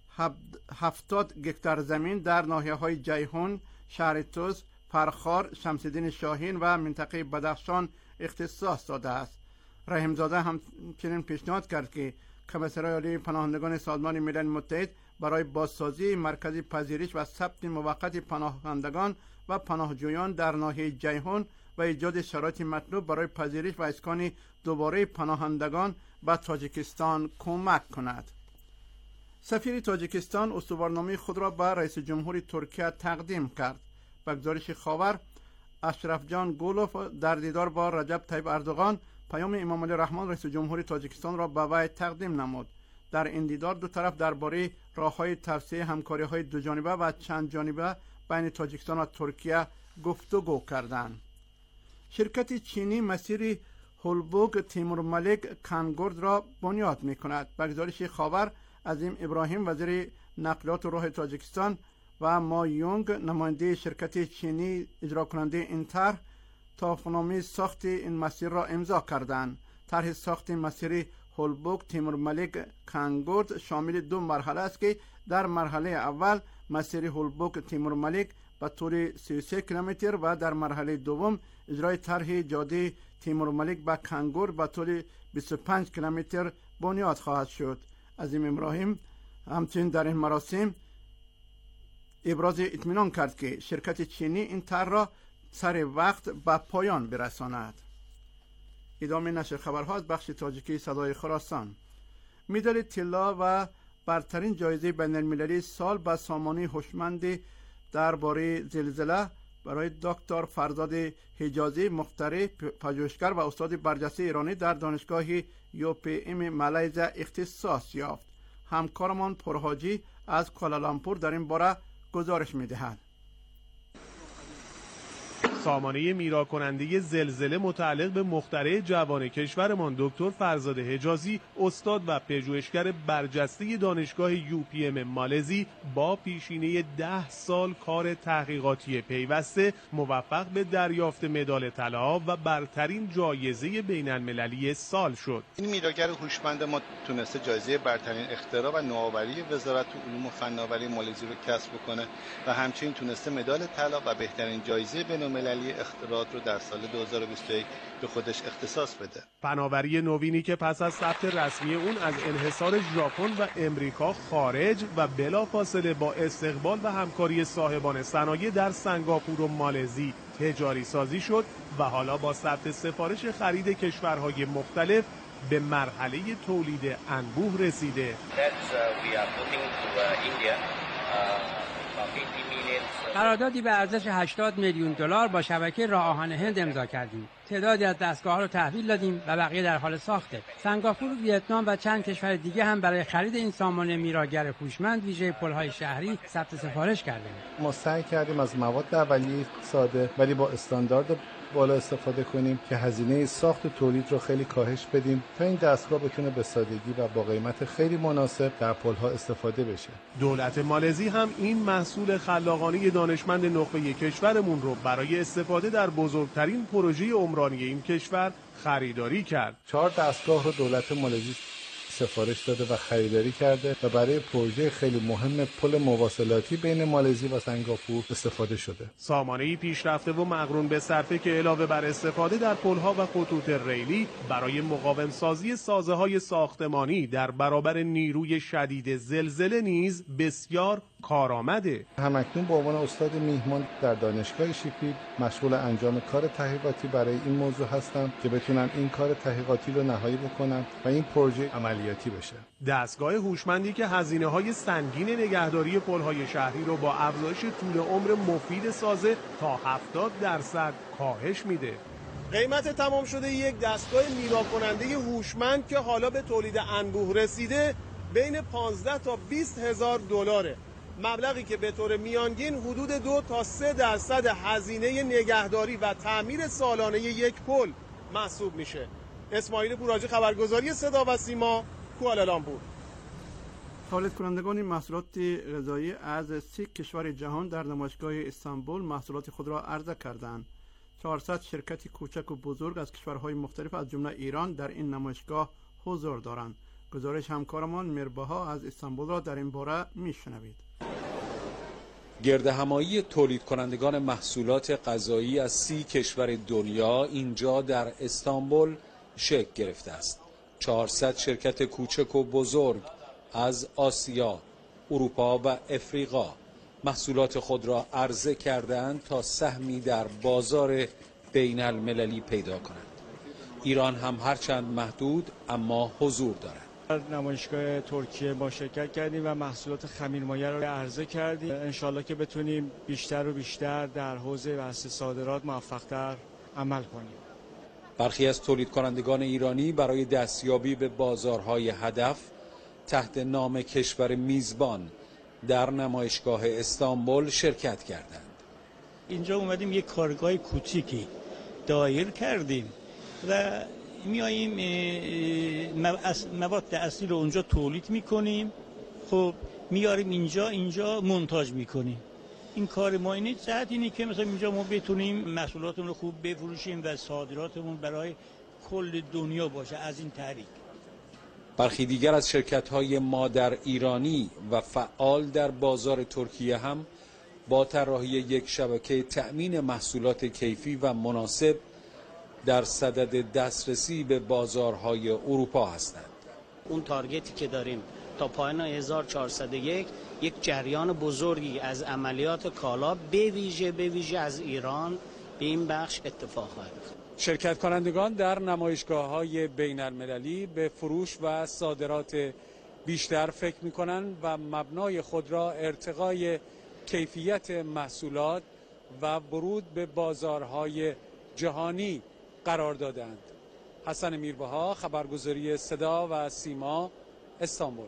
70 گکتار زمین در ناحیه‌های جیهون، شهر توس، پرخار، شمس‌الدین شاهین و منطقه بدخشان اختصاص داده است. رحیمزاده همچنین پیشنهاد کرد که کمیسریای عالی پناهندگان سازمان ملل متحد برای بازسازی مرکز پذیرش و ثبت موقت پناهندگان و پناهجویان در ناحیه جیهون و ایجاد شرایط مطلوب برای پذیرش و اسکان دوباره پناهندگان به تاجیکستان کمک کند. سفیر تاجیکستان استوارنامه خود را به رئیس جمهور ترکیه تقدیم کرد. به گزارش خاور، اشرف جان گولوف در دیدار با رجب طیب اردوغان پیام امام علی رحمان رئیس جمهور تاجیکستان را به وی تقدیم نمود. در این دیدار دو طرف درباره راه‌های توسعه همکاری‌های دو جانبه و چند جانبه بین تاجیکستان و ترکیه گفتگو کردند. شرکت چینی مسیر هولبوگ تیمور ملک کانگورد را بنیاد می‌کند. به گزارش خاور، عظیم ابراهیم وزیر نقلیات و راه تاجیکستان و ما یونگ نماینده شرکت چینی اجرا کننده این طرح توافقنامه ساخت این مسیر را امضا کردند. طرح ساخت مسیر هولبوگ تیمور ملک کانگورد شامل دو مرحله است که در مرحله اول مسیر هولبوگ تیمور ملک به طول 33 کیلومتر و در مرحله دوم اجرای طرح جاده تیمور ملک به کانگورد به طول 25 کیلومتر بنیاد خواهد شد. عظیم ابراهیم همچنین در این مراسم ابراز اطمینان کرد که شرکت چینی این طرح را سر وقت به پایان برساند. ادامه نشر خبرها از بخش تاجیکی صدای خراسان. مدال طلا و برترین جایزه بین المللی سال به سامانه هوشمند درباره زلزله برای دکتر فرزاد حجازی مخترع پژوهشگر و استاد برجسته ایرانی در دانشگاه UPM مالزی اختصاص یافت. همکارمان پرحاجی از کوالالامپور در این باره گزارش می‌دهد. سامانه میرا کننده زلزله متعلق به مخترع جوان کشورمان دکتر فرزاد حجازی، استاد و پژوهشگر برجسته دانشگاه UPM مالزی، با پیشینه 10 سال کار تحقیقاتی پیوسته موفق به دریافت مدال طلا و برترین جایزه بین‌المللی سال شد. این میراگر هوشمند ما تونسته جایزه برترین اختراع و نوآوری وزارت علوم و فناوری مالزی رو کسب کنه و همچنین تونسته مدال طلا و بهترین جایزه بین‌المللی اختراعات رو در سال 2021 به خودش اختصاص بده. فناوری نوینی که پس از ثبت رسمی اون از انحصار ژاپن و امریکا خارج و بلافاصله با استقبال و همکاری صاحبان صنایع در سنگاپور و مالزی تجاری سازی شد و حالا با ثبت سفارش خرید کشورهای مختلف به مرحله تولید انبوه رسیده. قراردادی به ارزش 80 میلیون دلار با شبکه راه آهن هند امضا کردیم. تعدادی از دستگاه‌ها رو تحویل دادیم و بقیه در حال ساخته. سنگاپور، ویتنام و چند کشور دیگه هم برای خرید این سامانه میراگر هوشمند ویژه پل‌های شهری ثبت سفارش کردیم. ما سعی کردیم از مواد اولیه ساده ولی با استاندارد بالا استفاده کنیم که هزینه ساخت و تولید رو خیلی کاهش بدیم تا این دستگاه بتونه به سادگی و با قیمت خیلی مناسب در پل‌ها استفاده بشه. دولت مالزی هم این محصول خلاقانه دانشمند نخبه کشورمون رو برای استفاده در بزرگترین پروژه عمرانی این کشور خریداری کرد. 4 دستگاه رو دولت مالزی سفارش داده و خریداری کرده و برای پروژه خیلی مهم پل مواصلاتی بین مالزی و سنگاپور استفاده شده. سامانه‌ای پیشرفته و مقرون به صرفه که علاوه بر استفاده در پل‌ها و خطوط ریلی برای مقاوم‌سازی سازه‌های ساختمانی در برابر نیروی شدید زلزله نیز بسیار کارآمده. همکنون به عنوان استاد میهمان در دانشگاه شیفیلد مشغول انجام کار تحقیقاتی برای این موضوع هستم که بتونم این کار تحقیقاتی رو نهایی بکنم و این پروژه عملیاتی بشه. دستگاه هوشمندی که هزینه‌های سنگین نگهداری پل‌های شهری رو با افزایش طول عمر مفید سازه تا 70% کاهش میده. قیمت تمام شده یک دستگاه میرا کننده هوشمند که حالا به تولید انبوه رسیده بین 15 تا 20 هزار دلاره. مبلغی که به طور میانگین حدود 2 تا 3% هزینه نگهداری و تعمیر سالانه یک پل محسوب میشه. اسماعیل بوراجی، خبرگزاری صدا و سیما، کوالالامپور. تولید کنندگان محصولات غذایی از 30 کشور جهان در نمایشگاه استانبول محصولات خود را عرضه کردند. 400 شرکت کوچک و بزرگ از کشورهای مختلف از جمله ایران در این نمایشگاه حضور دارند. گزارش همکارمان میرباها از استانبول را در این باره میشنوید. گردهمایی تولید کنندگان محصولات غذایی از 30 کشور دنیا اینجا در استانبول شکل گرفته است. 400 شرکت کوچک و بزرگ از آسیا، اروپا و افریقا محصولات خود را عرضه کردند تا سهمی در بازار بین المللی پیدا کنند. ایران هم هرچند محدود اما حضور دارد. در نمایشگاه ترکیه ما شرکت کردیم و محصولات خمیرمایه را عرضه کردیم. انشالله که بتونیم بیشتر و بیشتر در حوزه بحث صادرات موفق‌تر عمل کنیم. برخی از تولید کنندگان ایرانی برای دستیابی به بازارهای هدف تحت نام کشور میزبان در نمایشگاه استانبول شرکت کردند. اینجا اومدیم یک کارگاه کوچیکی دایر کردیم و میاییم مواد اصلی رو اونجا تولید میکنیم، خب میاریم اینجا مونتاژ میکنیم. این کار ما اینه، جهت اینه که مثلا اینجا ما بتونیم محصولاتمون رو خوب بفروشیم و صادراتمون برای کل دنیا باشه. از این طریق برخی دیگر از شرکت‌های مادر ایرانی و فعال در بازار ترکیه هم با طراحی یک شبکه تأمین محصولات کیفی و مناسب در صدد دسترسی به بازارهای اروپا هستند. اون تارگتی که داریم تا پایان 1401 یک جریان بزرگی از عملیات کالا به ویژه از ایران به این بخش اتفاق خواهد افتاد. شرکت کنندگان در نمایشگاه‌های بین المللی به فروش و صادرات بیشتر فکر می‌کنند و مبنای خود را ارتقای کیفیت محصولات و ورود به بازارهای جهانی قرار دادند. حسن میرباها، خبرگزاری صدا و سیما، استانبول.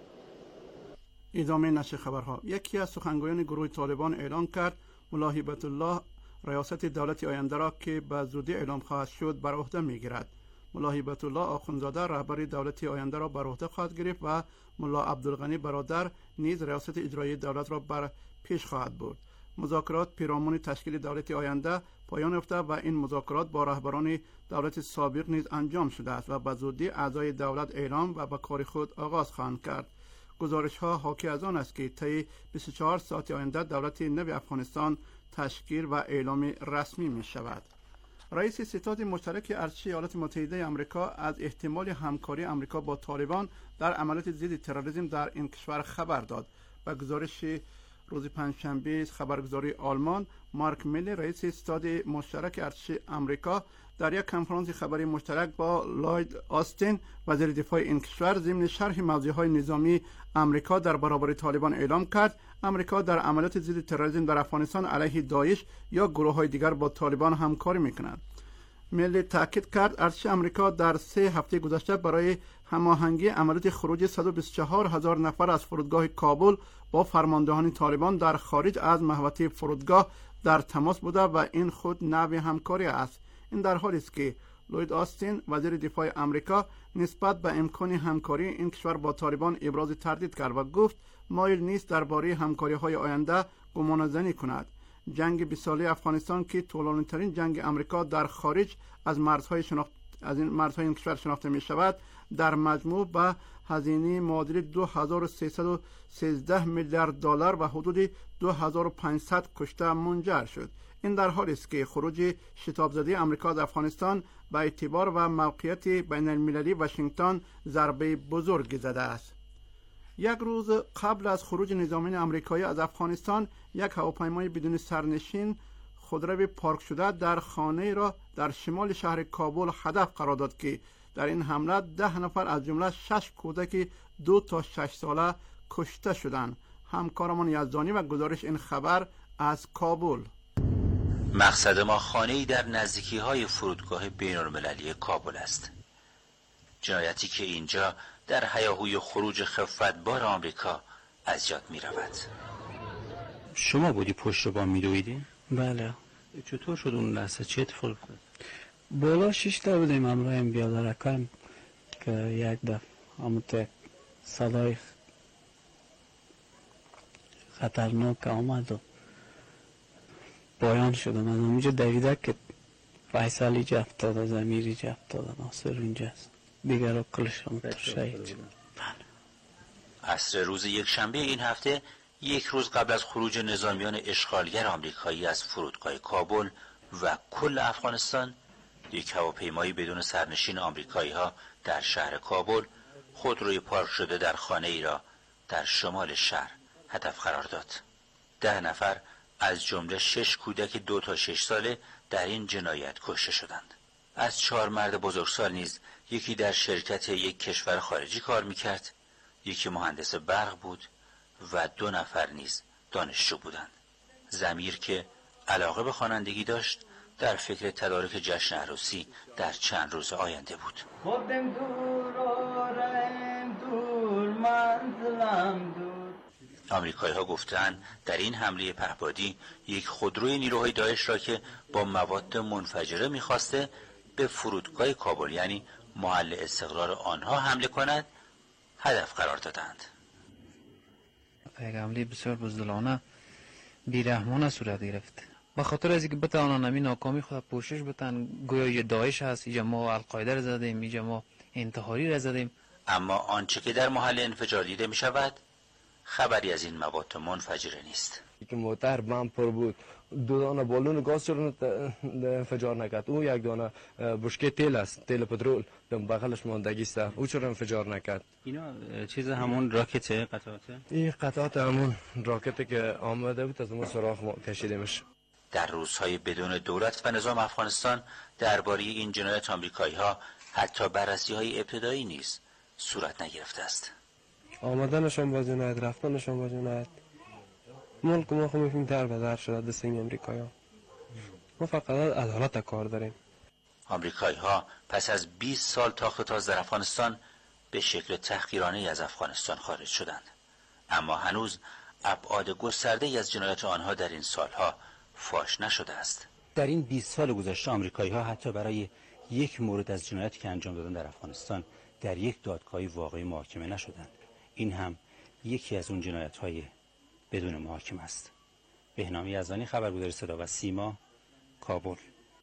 ادامه نشر خبرها. یکی از سخنگویان گروه طالبان اعلام کرد ملا هیبت الله ریاست دولت آینده را که به زودی اعلام خواهد شد بر عهده میگیرد. ملا هیبت الله آخوندزاده رهبری دولت آینده را بر عهده خواهد گرفت و ملا عبدالغنی برادر نیز ریاست اجرایی دولت را بر پیش خواهد برد. مذاکرات پیرامون تشکیل دولت آینده پایان یافته و این مذاکرات با رهبران دولت سابق نیز انجام شده است و به زودی اعضای دولت اعلام و به کار خود آغاز خواهند کرد. گزارش ها حاکی از آن است که طی 24 ساعت آینده دولت نو افغانستان تشکیل و اعلام رسمی می شود. رئیس ستاد مشترک ارتش ایالات متحده آمریکا از احتمال همکاری آمریکا با طالبان در عملیات ضد تروریسم در این کشور خبر داد. به گزارش روز پنجشنبه خبرگزاری آلمان، مارک میلی رئیس ستاد مشترک ارتش آمریکا در یک کنفرانس خبری مشترک با لوید آستین وزیر دفاع این کشور ضمن شرح موضوعهای نظامی آمریکا در برابر طالبان اعلام کرد آمریکا در عملیات ضد تروریسم در افغانستان علیه داعش یا گروه‌های دیگر با طالبان همکاری می‌کند. میلی تاکید کرد ارتش آمریکا در 3 هفته گذشته برای هماهنگی عملیات خروج 124,000 نفر از فرودگاه کابل با فرماندهان طالبان در خارج از محوطه فرودگاه در تماس بوده و این خود نوع همکاری است. این در حالی است که لوید آستین وزیر دفاع آمریکا نسبت به امکان همکاری این کشور با طالبان ابراز تردید کرد و گفت مایل نیست درباره همکاری‌های آینده گمانه‌زنی کند. جنگ 20 ساله افغانستان که طولانی‌ترین جنگ آمریکا در خارج از مرزهای این کشور شناخته می شود در مجموع به هزینه معادل 2313 میلیارد دلار و حدود 2500 کشته منجر شد. این در حالی است که خروج شتاب زده آمریکا از افغانستان به اعتبار و موقعیت بین المللی واشنگتن ضربه بزرگی زده است. یک روز قبل از خروج نظامیان آمریکایی از افغانستان، یک هواپیمای بدون سرنشین خودرو پارک شده در خانه را در شمال شهر کابل هدف قرار داد که در این حمله 10 نفر از جمله 6 کودک 2 تا 6 ساله کشته شدند. همکارمان یزدانی و گزارش این خبر از کابل. مقصد ما خانه‌ای در نزدیکی‌های فرودگاه بین‌المللی کابل است. جنایتی که اینجا در هیاهوی خروج خفتبار آمریکا از یاد می‌رود. شما بودی پشت رو با می‌دویدی؟ بله. چطور شد اون لحظه؟ چه اتفاقی افتاد؟ بالا 6 تا بودیم همراهیم بیادرکایم که یک دفعه همونطور صدای خطرناک آمد و پایان شدم. از اونجا دویده که فیصل اینجا افتاده، زمیر اینجا افتاده، ناصر اینجاست، دیگر رو کلشم شهید شد. عصر روز یکشنبه این هفته، یک روز قبل از خروج نظامیان اشغالگر آمریکایی از فرودگاه کابل و کل افغانستان، یک هواپیمایی بدون سرنشین آمریکایی‌ها در شهر کابل خودروی پارک شده در خانه ای را در شمال شهر هدف قرار داد. 10 نفر از جمله 6 کودک 2 تا 6 ساله در این جنایت کشته شدند. از 4 مرد بزرگسال نیز یکی در شرکت یک کشور خارجی کار میکرد، یکی مهندس برق بود و 2 نفر نیز دانشجو بودند. ضمیر که علاقه به خوانندگی داشت در فکر تدارک جشن عروسی در چند روز آینده بود. آمریکایی ها گفتند در این حمله پهپادی یک خودروی نیروهای داعش را که با مواد منفجره می‌خواسته به فرودگاه کابل، یعنی محل استقرار آنها، حمله کند هدف قرار دادند. یک حمله بسیار بزدلانه بیرحمانه صورت گرفت. به خاطر از اینکه بتوانند همین ناکامی خود پوشش بدن، گویا یه داعش هست، اینجا ما القاعده را زدیم، اینجا ما انتحاری را زدیم. اما آنچه که در محل انفجار دیده می شود خبری از این مواد منفجره نیست. که موتر بم پر بود، 2 دانه بالون گاز چرا انفجار نکرد؟ او 1 دانه بشکه تیل است، تیل پترول در بغلش ماندگی است، او چرا انفجار نکرد؟ اینا چیز همون راکته، قطعاته؟ این قطعات همون راکته که آمده بود از اون سراغ کشیدیمش. در روزهای بدون دولت و نظام افغانستان درباره این جنایت آمریکایی‌ها حتی بررسی‌های ابتدایی نیز صورت نگرفته است. آمدنشان با جنایت، رفتنشان با جنایت، ملک ما خب در به در شده دست این آمریکایی‌ها. ما فقط عدالت کار داریم. آمریکایی‌ها پس از 20 سال تاختاز در افغانستان به شکل تحقیرانه از افغانستان خارج شدند، اما هنوز ابعاد گسترده‌ای از جنایت آنها در این سالها فاش نشده است. در این 20 سال گذشته آمریکایی‌ها حتی برای یک مورد از جنایاتی که انجام دادن در افغانستان در یک دادگاه واقعی محاکمه نشدند. این هم یکی از اون جنایت‌های بدون محاکمه است. بهنام یزدانی، خبرگزاری صدا و سیما، کابل.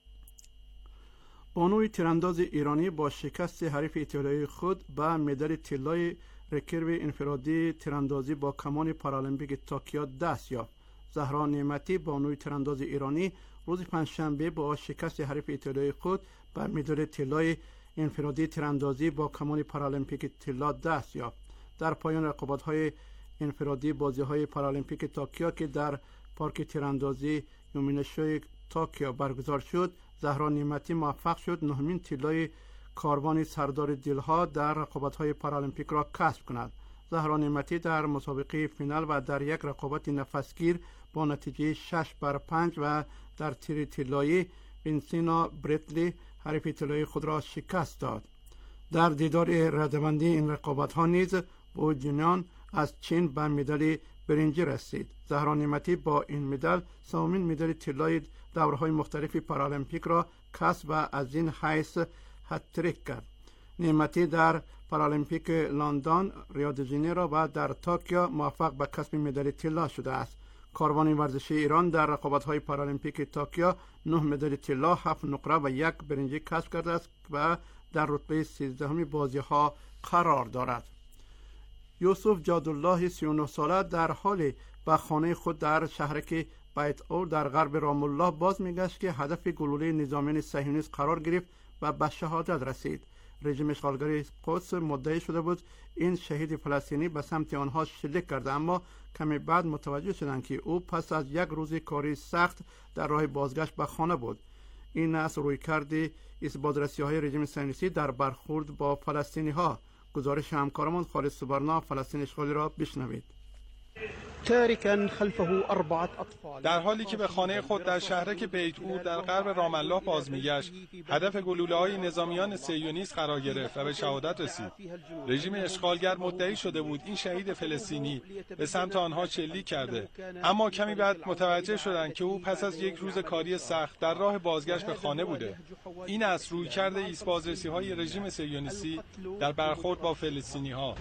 بانوی تیرانداز ایرانی با شکست حریف ایتالیایی خود به مدال طلای رکورد انفرادی تیراندازی با کمان پارالمپیک توکیو دست یافت. زهرا نعمتی، بانوی تیرانداز ایرانی، روز پنجشنبه با شکست حریف ایتالیایی خود به مدال طلای انفرادی تیراندازی با کمان پارالمپیک طلا دست یافت. در پایان رقابت‌های انفرادی بازی‌های پارالمپیک توکیو که در پارک تیراندازی یومینشوی توکیو برگزار شد، زهرا نعمتی موفق شد نهمین طلای کاروان سردار دلها در رقابت‌های پارالمپیک را کسب کند. زهرا نعمتی در مسابقه فینال و در یک رقابت نفسگیر با نتیجه 6-5 و در تیر طلایی وینسینا برتلی حریف طلایی خود را شکست داد. در دیدار رده‌بندی این رقابت‌ها نیز بو جنان از چین به مدال برنجی رسید. زهرا نعمتی با این مدال سومین مدال طلای دوره‌های مختلف پارالمپیک را کسب و از این حیث هتریک کرد. نعمتی در پارالمپیک لندن، ریو دی ژانیرو و در توکیو موفق به کسب مدال طلا شده است. کاروان ورزشی ایران در رقابت‌های پارالمپیک توکیو 9 مدال طلا، 7 نقره و 1 برنجی کسب کرده است و در رتبه 13 بازی‌ها قرار دارد. یوسف جادالله 39 ساله در حال به خانه خود در شهرک بیت اور در غرب رام الله باز میگشت که هدف گلوله نظامیان صهیونیست قرار گرفت و به شهادت رسید. رژیم اشغالگری قدس مدعی شده بود این شهید فلسطینی به سمت آنها شلیک کرده، اما کمی بعد متوجه شدند که او پس از یک روز کاری سخت در راه بازگشت به خانه بود. این است رویکرد بازرسی‌های رژیم صهیونیستی در برخورد با فلسطینی‌ها. گزارش همکارمان خالد سوبرنا فلسطین اشغالی را بشنوید. تارکا خلفه 4 اطفال. در حالی که به خانه خود در شهرک بیت اور در غرب رام الله باز میگشت، هدف گلوله‌های نظامیان صهیونیست قرار گرفت و به شهادت رسید. رژیم اشغالگر مدعی شده بود این شهید فلسطینی به سمت آنها شلیک کرده، اما کمی بعد متوجه شدند که او پس از یک روز کاری سخت در راه بازگشت به خانه بوده. این است رویکرد ایست‌بازرسی‌های رژیم صهیونیستی در برخورد با فلسطینی‌ها.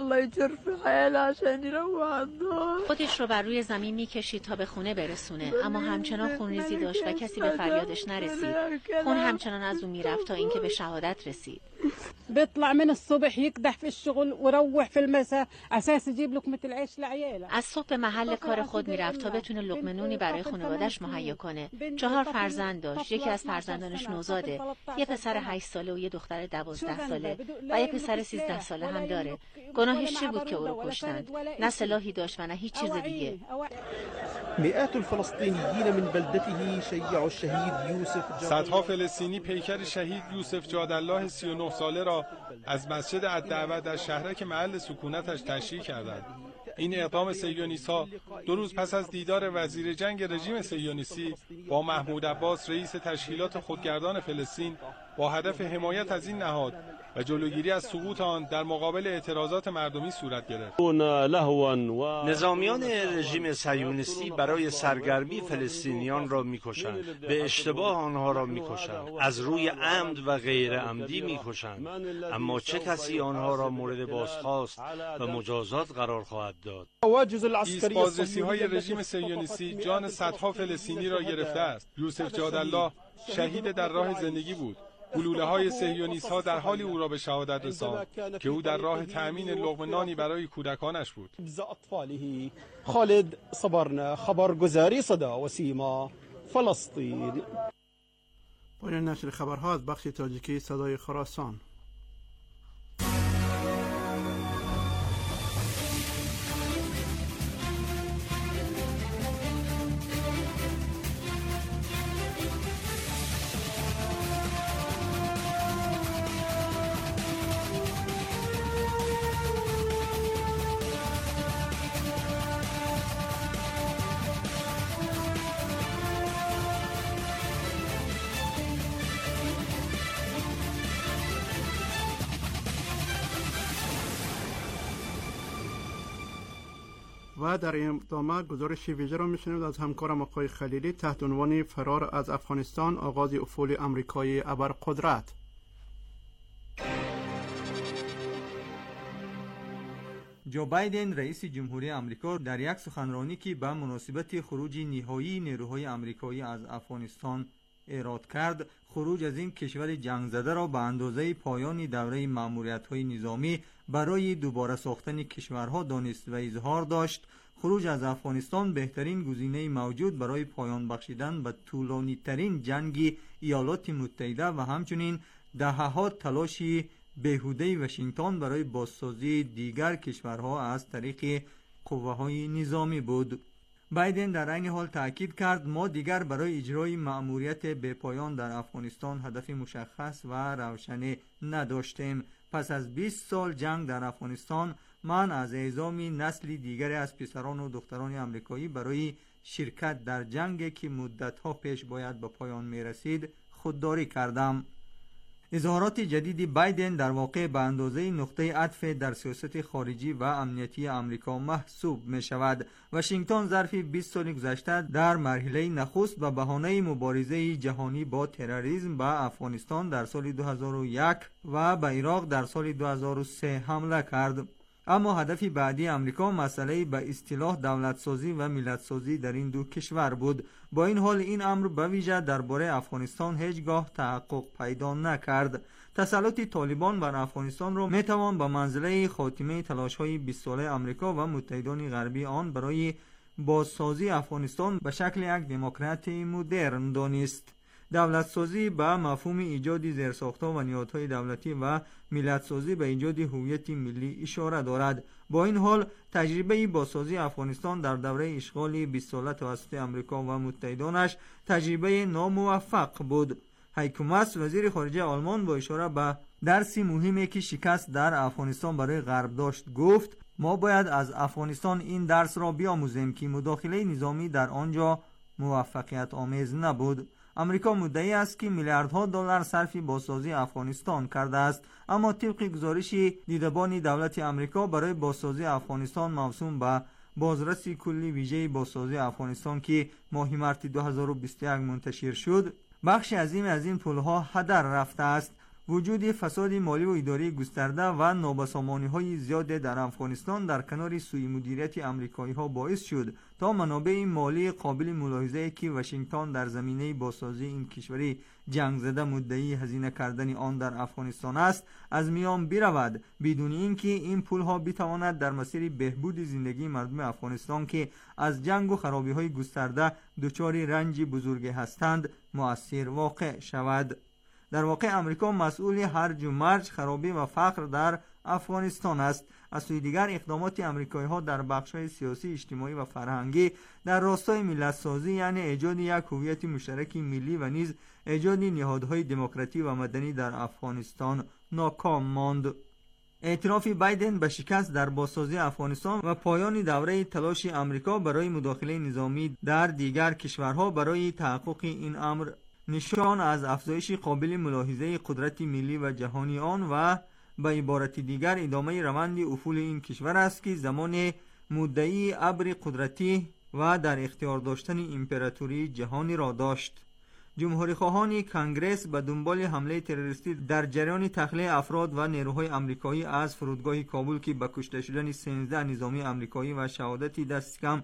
خودش رو بر روی زمین میکشید تا به خونه برسونه، اما همچنان خونریزی داشت و کسی به فریادش نرسید. خون همچنان از اون میرفت تا اینکه به شهادت رسید. بيطلع من الصبح يقدح في الشغل وروح في المساء اساس يجيب لقمه العيش لعياله. از صبح به محل کار خود میرفت تا بتونه لقمه نونی برای خانواده‌اش مهیا کنه. 4 فرزند داشت. یکی از فرزندانش نوزاده. یه پسر 8 ساله و یه دختر 12 ساله و یه پسر 13 ساله هم داره. گناهش چی بود که او رو کشتند؟ نه سلاحی داشت و نه هیچ چیز دیگه. مئات الفلسطینیین من بلدته شیعوا الشهید یوسف. صدها فلسطینی پیکر شهید یوسف جادالله 39 ساله را از مسجد الدعوه در شهرک محل سکونتش تشییع کردند. این اقدام صهیونیست‌ها 2 روز پس از دیدار وزیر جنگ رژیم صهیونیستی با محمود عباس رئیس تشکیلات خودگردان فلسطین با هدف حمایت از این نهاد و جلوگیری از سقوط آن در مقابل اعتراضات مردمی صورت گرفت. نظامیان رژیم صهیونیستی برای سرگرمی فلسطینیان را می‌کشند، به اشتباه آنها را می‌کشند، از روی عمد و غیر عمدی می‌کشند، اما چه کسی آنها را مورد بازخواست و مجازات قرار خواهد داد؟ ایست‌بازرسی‌های رژیم صهیونیستی جان صدها فلسطینی را گرفته است. یوسف جادالله شهید در راه زندگی بود. گلوله‌های صهیونیست‌ها در حالی او را به شهادت رساند که او در راه تأمین لقمه نانی برای کودکانش بود. خالد صبرنا، خبرگزاری صدا و سیما، فلسطین. پایان نشر خبرها از بخش تاجیکی صدای خراسان. و در ادامه گزارش ویژه را میشنوید از همکارم آقای خلیلی تحت عنوان فرار از افغانستان، آغاز افول امریکای ابرقدرت. جو بایدن رئیس جمهوری آمریکا در یک سخنرانی که به مناسبت خروج نهایی نیروهای آمریکایی از افغانستان اعلام کرد، خروج از این کشور جنگ زده را به اندازه پایان دوره مأموریت‌های نظامی برای دوباره ساختن کشورها دانست و اظهار داشت خروج از افغانستان بهترین گزینه موجود برای پایان بخشیدن به طولانی‌ترین جنگ ایالات متحده و همچنین دهه‌ها تلاش بیهوده واشنگتن برای بازسازی دیگر کشورها از طریق قوه‌های نظامی بود. بایدن در این حال تاکید کرد ما دیگر برای اجرای مأموریت بپایان در افغانستان هدف مشخص و روشن نداشتیم. پس از 20 سال جنگ در افغانستان من از اعزام نسلی دیگری از پسران و دختران آمریکایی برای شرکت در جنگی که مدت‌ها پیش باید به پایان می‌رسید خودداری کردم. اظهارات جدید بایدن در واقع به اندازه نقطه عطف در سیاست خارجی و امنیتی آمریکا محسوب می شود. واشنگتن ظرف 20 سال گذشته در مرحله نخست به بهانه مبارزه جهانی با تروریسم به افغانستان در سال 2001 و به عراق در سال 2003 حمله کرد. اما هدف بعدی آمریکا مسئله به اصطلاح دولتسازی و ملتسازی در این دو کشور بود. با این حال این امر به ویژه درباره افغانستان هیچگاه تحقق پیدا نکرد. تسلط طالبان بر افغانستان را میتوان به منزله خاتمه تلاش‌های 20 ساله آمریکا و متحدان غربی آن برای بازسازی افغانستان به شکل یک دموکراسی مدرن دانست. دولتسازی به مفهوم ایجاد زیرساخت‌ها و نهادهای دولتی و ملت‌سازی به ایجاد هویت ملی اشاره دارد. با این حال تجربه بازسازی افغانستان در دوره اشغال 20 ساله توسط آمریکا و متحدانش تجربه ناموفق بود. هایکو ماس وزیر خارجه آلمان با اشاره به درسی مهمی که شکست در افغانستان برای غرب داشت گفت ما باید از افغانستان این درس را بیاموزیم که مداخله نظامی در آنجا موفقیت آمیز نبود. آمریکا مدعی است که میلیاردها دلار صرف بازسازی افغانستان کرده است، اما طبق گزارش دیدبان دولت آمریکا برای بازسازی افغانستان موسوم به بازرسی کلی ویژه بازسازی افغانستان که ماه مارس 2021 منتشر شد، بخش عظیم از این پولها هدر رفته است. وجود فساد مالی و اداری گسترده و نابسامانی‌های زیاد در افغانستان در کنار سوء مدیریت آمریکایی‌ها باعث شد تا منابع مالی قابل ملاحظه‌ای که واشنگتن در زمینه بازسازی این کشوری جنگ زده مدعی هزینه کردن آن در افغانستان است از میان برود، بدون اینکه این پول‌ها بتواند در مسیر بهبود زندگی مردم افغانستان که از جنگ و خرابی‌های گسترده دچار رنج بزرگ هستند مؤثر واقع شود. در واقع امریکا مسئول هرج و مرج، خرابی و فقر در افغانستان است. از سوی دیگر اقدامات آمریکایی‌ها در بخش‌های سیاسی، اجتماعی و فرهنگی در راستای ملت‌سازی یعنی ایجاد یک هویت مشترک ملی و نیز ایجاد نهادهای دموکراتی و مدنی در افغانستان ناکام ماند. اعتراف بایدن به شکست در بازسازی افغانستان و پایان دوره تلاش آمریکا برای مداخله نظامی در دیگر کشورها برای تحقق این امر نشان از افزایش قابل ملاحظه قدرت ملی و جهانی آن و به عبارت دیگر ادامه روند افول این کشور است که زمان مدعی ابر قدرتی و در اختیار داشتن امپراتوری جهانی را داشت. جمهوری خواهان کنگرس به دنبال حمله تروریستی در جریان تخلیه افراد و نیروهای آمریکایی از فرودگاه کابل که به کشته شدن 13 نظامی آمریکایی و شهادت دست کم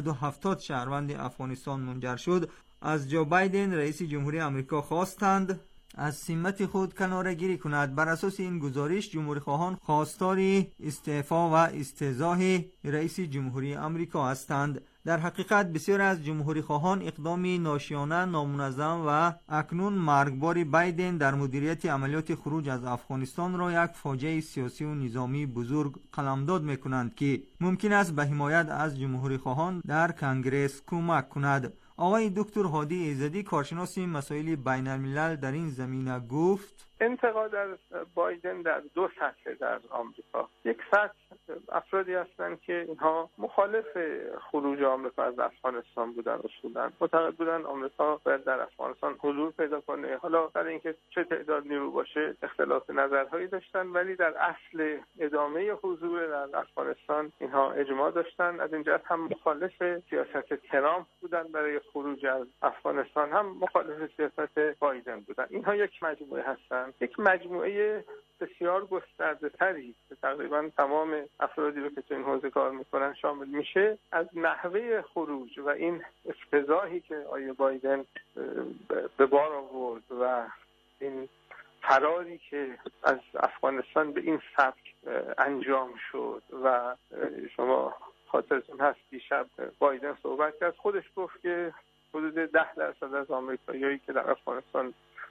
170 شهروند افغانستان منجر شد، از جو بایدن رئیس جمهوری آمریکا خواستند از سمت خود کناره‌گیری کند. بر اساس این گزارش جمهوری خواهان خواستار استعفا و استعزای رئیس جمهوری آمریکا هستند. در حقیقت بسیار از جمهوری خواهان اقدام ناشیانه، نامنظم و اکنون مرگبار بایدن در مدیریت عملیات خروج از افغانستان را یک فاجعه سیاسی و نظامی بزرگ قلمداد می‌کنند که ممکن است به حمایت از جمهوری خواهان در کنگرس کمک کند. آقای دکتر هادی ایزدی کارشناس مسائل بین الملل در این زمینه گفت انتقاد از بایدن در دو سطح در آمریکا. یک سطح افرادی هستند که اینها مخالف خروج آمریکا از افغانستان بودن، اصولا معتقد بودن آمریکا باید در افغانستان حضور پیدا کنه. حالا برای اینکه چه تعداد نیرو باشه اختلاف نظرهایی داشتن، ولی در اصل ادامه حضور در افغانستان اینها اجماع داشتن. از این جهت هم مخالف سیاست ترامپ بودن برای خروج از افغانستان، هم مخالف سیاست بایدن بودن. اینها یک مجموعه هستند، یک مجموعه بسیار گسترده تری که تقریبا تمام افرادی رو که تو این حوزه کار میکنن شامل میشه، از نحوه خروج و این افتضاحی که آقای بایدن به بار آورد و این فراری که از افغانستان به این سبک انجام شد و شما خاطرتون هست دیشب بایدن صحبت کرد، خودش گفت که حدود 10% از آمریکاییایی که در افغانستان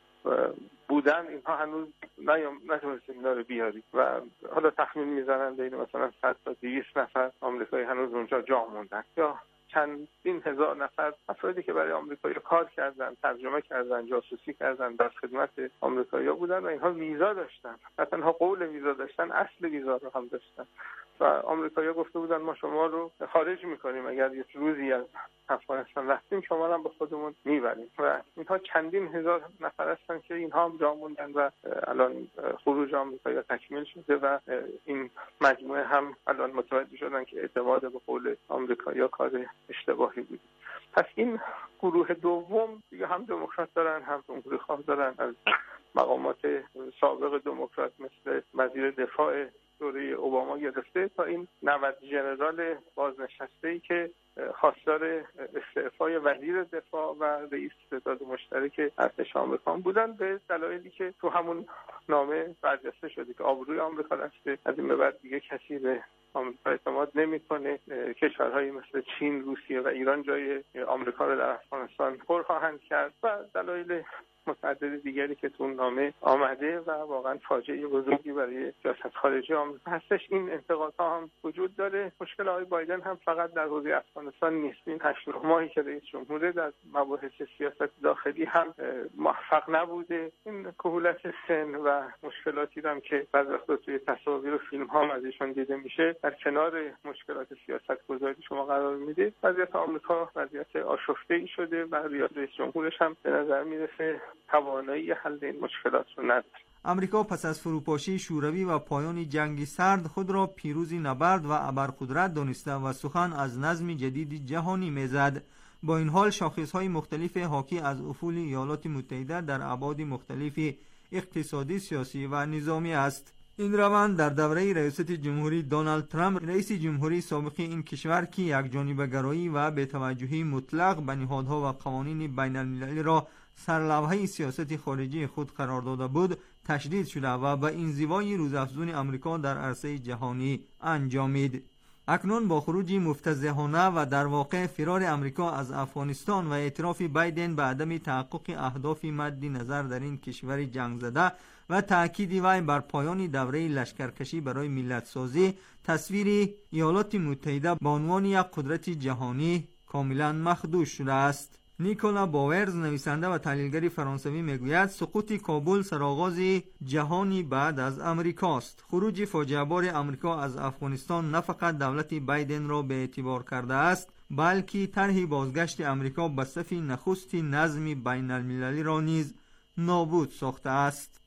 بودن اینها هنوز نتونستیم اینا رو بیاریم و حالا تخمین میزنن بین مثلا 100 تا 200 نفر آمریکایی هنوز اونجا جا موندن، یا چندین هزار نفر افرادی که برای آمریکایی کار کردن، ترجمه کردن، جاسوسی کردن، در خدمت آمریکایی‌ها بودن و اینها ویزا داشتن، نه تنها قول ویزا داشتن، اصل ویزا رو هم داشتن و آمریکایی‌ها گفته بودن ما شما رو خارج می‌کنیم، اگر یک روزی از افغانستان رفتیم شما رو هم با خودمون میبریم. و اینها چندین هزار نفر هستن که اینها هم جا موندن و الان خروج آمریکایی‌ها تکمیل شده و این مجموعه هم الان متوجه شدن که اعتماد به قول آمریکایی‌ها کار اشتباهی بود. پس این گروه دوم دیگه هم دموکرات دارن هم جمهوری خواه دارن، از مقامات سابق دموکرات مثل وزیر دفاع دوره اوباما گرفته تا این 90 ژنرال بازنشسته‌ای که خواستار استعفای وزیر دفاع و رئیس ستاد مشترک ارتش آمریکا بودن، به دلایلی که تو همون نامه برجسته شده که آبروی آمریکا رفته، از این به بعد دیگه کسی به آمریکا اعتماد نمیکنه، کشورهایی مثل چین، روسیه و ایران جای آمریکا رو در افغانستان پر خواهند کرد و دلایل متعدد دیگری که تو نامه آمده و واقعا فاجعه بزرگی برای سیاست خارجی آمریکا هستش. این انتقادها هم وجود داره. مشکل آقای بایدن هم فقط در حوزه افغانستان نیست. این 8 ماهی که رئیس جمهور در مباحث سیاست داخلی هم موفق نبوده. این کهولت سن و مشکلاتی هم که بعضی وقتا توی تصاویر و فیلم ها ازشون دیده میشه در کنار مشکلات سیاست گذاری شما قرار میده. وضعیت آمریکا وضعیت آشفته‌ای شده و رئیس جمهورش هم به نظر میرسه توانایی حل این مشکلات رو نداره. امریکا پس از فروپاشی شوروی و پایان جنگ سرد خود را پیروزی نبرد و ابرقدرت دانسته و سخن از نظم جدید جهانی میزد. با این حال شاخصهای مختلف حاکی از افول ایالات متحده در ابعاد مختلف اقتصادی، سیاسی و نظامی است. این روند در دوره ریاست جمهوری دونالد ترامپ، رئیس جمهوری سابق این کشور که یکجانبه‌گرایی و بی‌توجهی مطلق به نهادها و قوانین بین‌المللی را سرلوحه سیاست خارجی خود قرار داده بود، تشدید شده و به انزوای روزافزون امریکا در عرصه جهانی انجامید. اکنون با خروج مفتضحانه و در واقع فرار امریکا از افغانستان و اعتراف بایدن به عدم تحقق اهداف مد نظر در این کشور جنگ زده و تأکید وی بر پایان دوره لشکرکشی برای ملت سازی، تصویر ایالات متحده به عنوان یک قدرت جهانی کاملا مخدوش شده است. نیکولا باورز، نویسنده و تحلیلگر فرانسوی، میگوید سقوط کابل سرآغاز جهانی بعد از امریکاست. خروج فاجعه بار امریکا از افغانستان نه فقط دولت بایدن را به اعتبار کرده است، بلکه طرح بازگشت امریکا به صف نخست نظم بین المللی را نیز نابود ساخته است.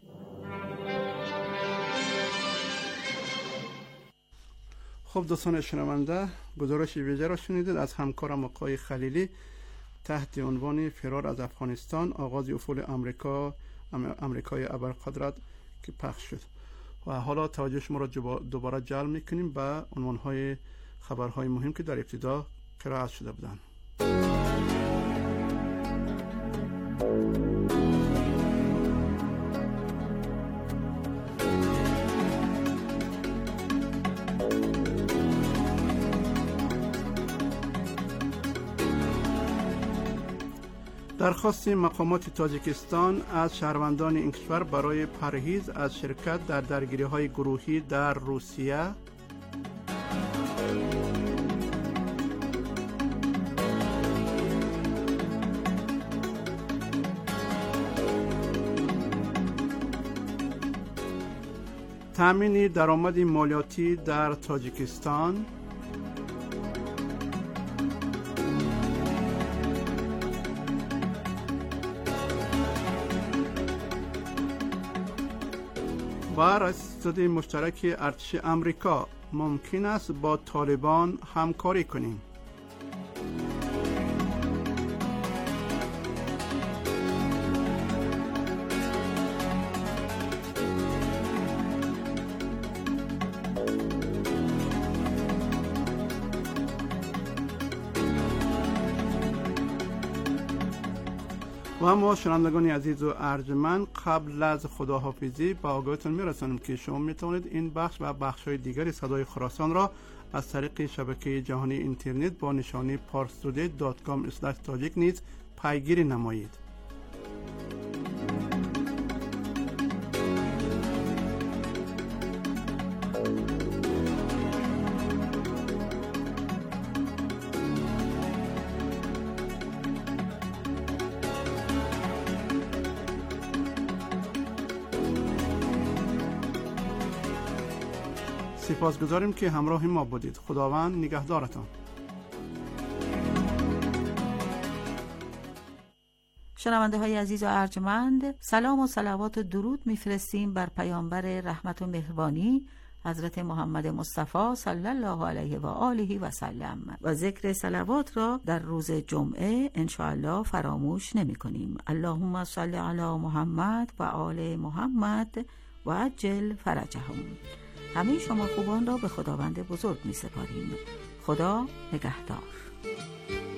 خب دوستان شنونده، گزارش ویژه را شنیدید از همکارم آقای خلیلی تحت عنوان فرار از افغانستان، آغاز افول امریکای ابرقدرت که پخش شد. و حالا توجه شما را دوباره جلب میکنیم به عنوانهای خبرهای مهم که در ابتدا قرائت شده بودند. درخواست مقامات تاجیکستان از شهروندان این کشور برای پرهیز از شرکت در درگیری‌های گروهی در روسیه. تأمین درآمد مالیاتی در تاجیکستان، و رئیس مشترک ارتش امریکا ممکن است با طالبان همکاری کنیم. و ما شنوندگان عزیز و ارجمند، قبل از خداحافظی با آگاهتون میرسانیم که شما میتوانید این بخش و بخش‌های دیگری صدای خراسان را از طریق شبکه جهانی اینترنت با نشانی parstoday.com/tajik نیز پیگیری نمایید. سپاسگزاریم که همراه ما بودید. خداوند نگهدارتان. شنونده های عزیز و ارجمند، سلام و صلوات و درود میفرستیم بر پیامبر رحمت و مهربانی حضرت محمد مصطفی صلی الله علیه و آله و سلم و ذکر صلوات را در روز جمعه انشاءالله فراموش نمی کنیم. اللهم صل علی محمد و آل محمد و عجل فرجهم. همه شما خوبان را به خداوند بزرگ می سپاریم. خدا نگهدار.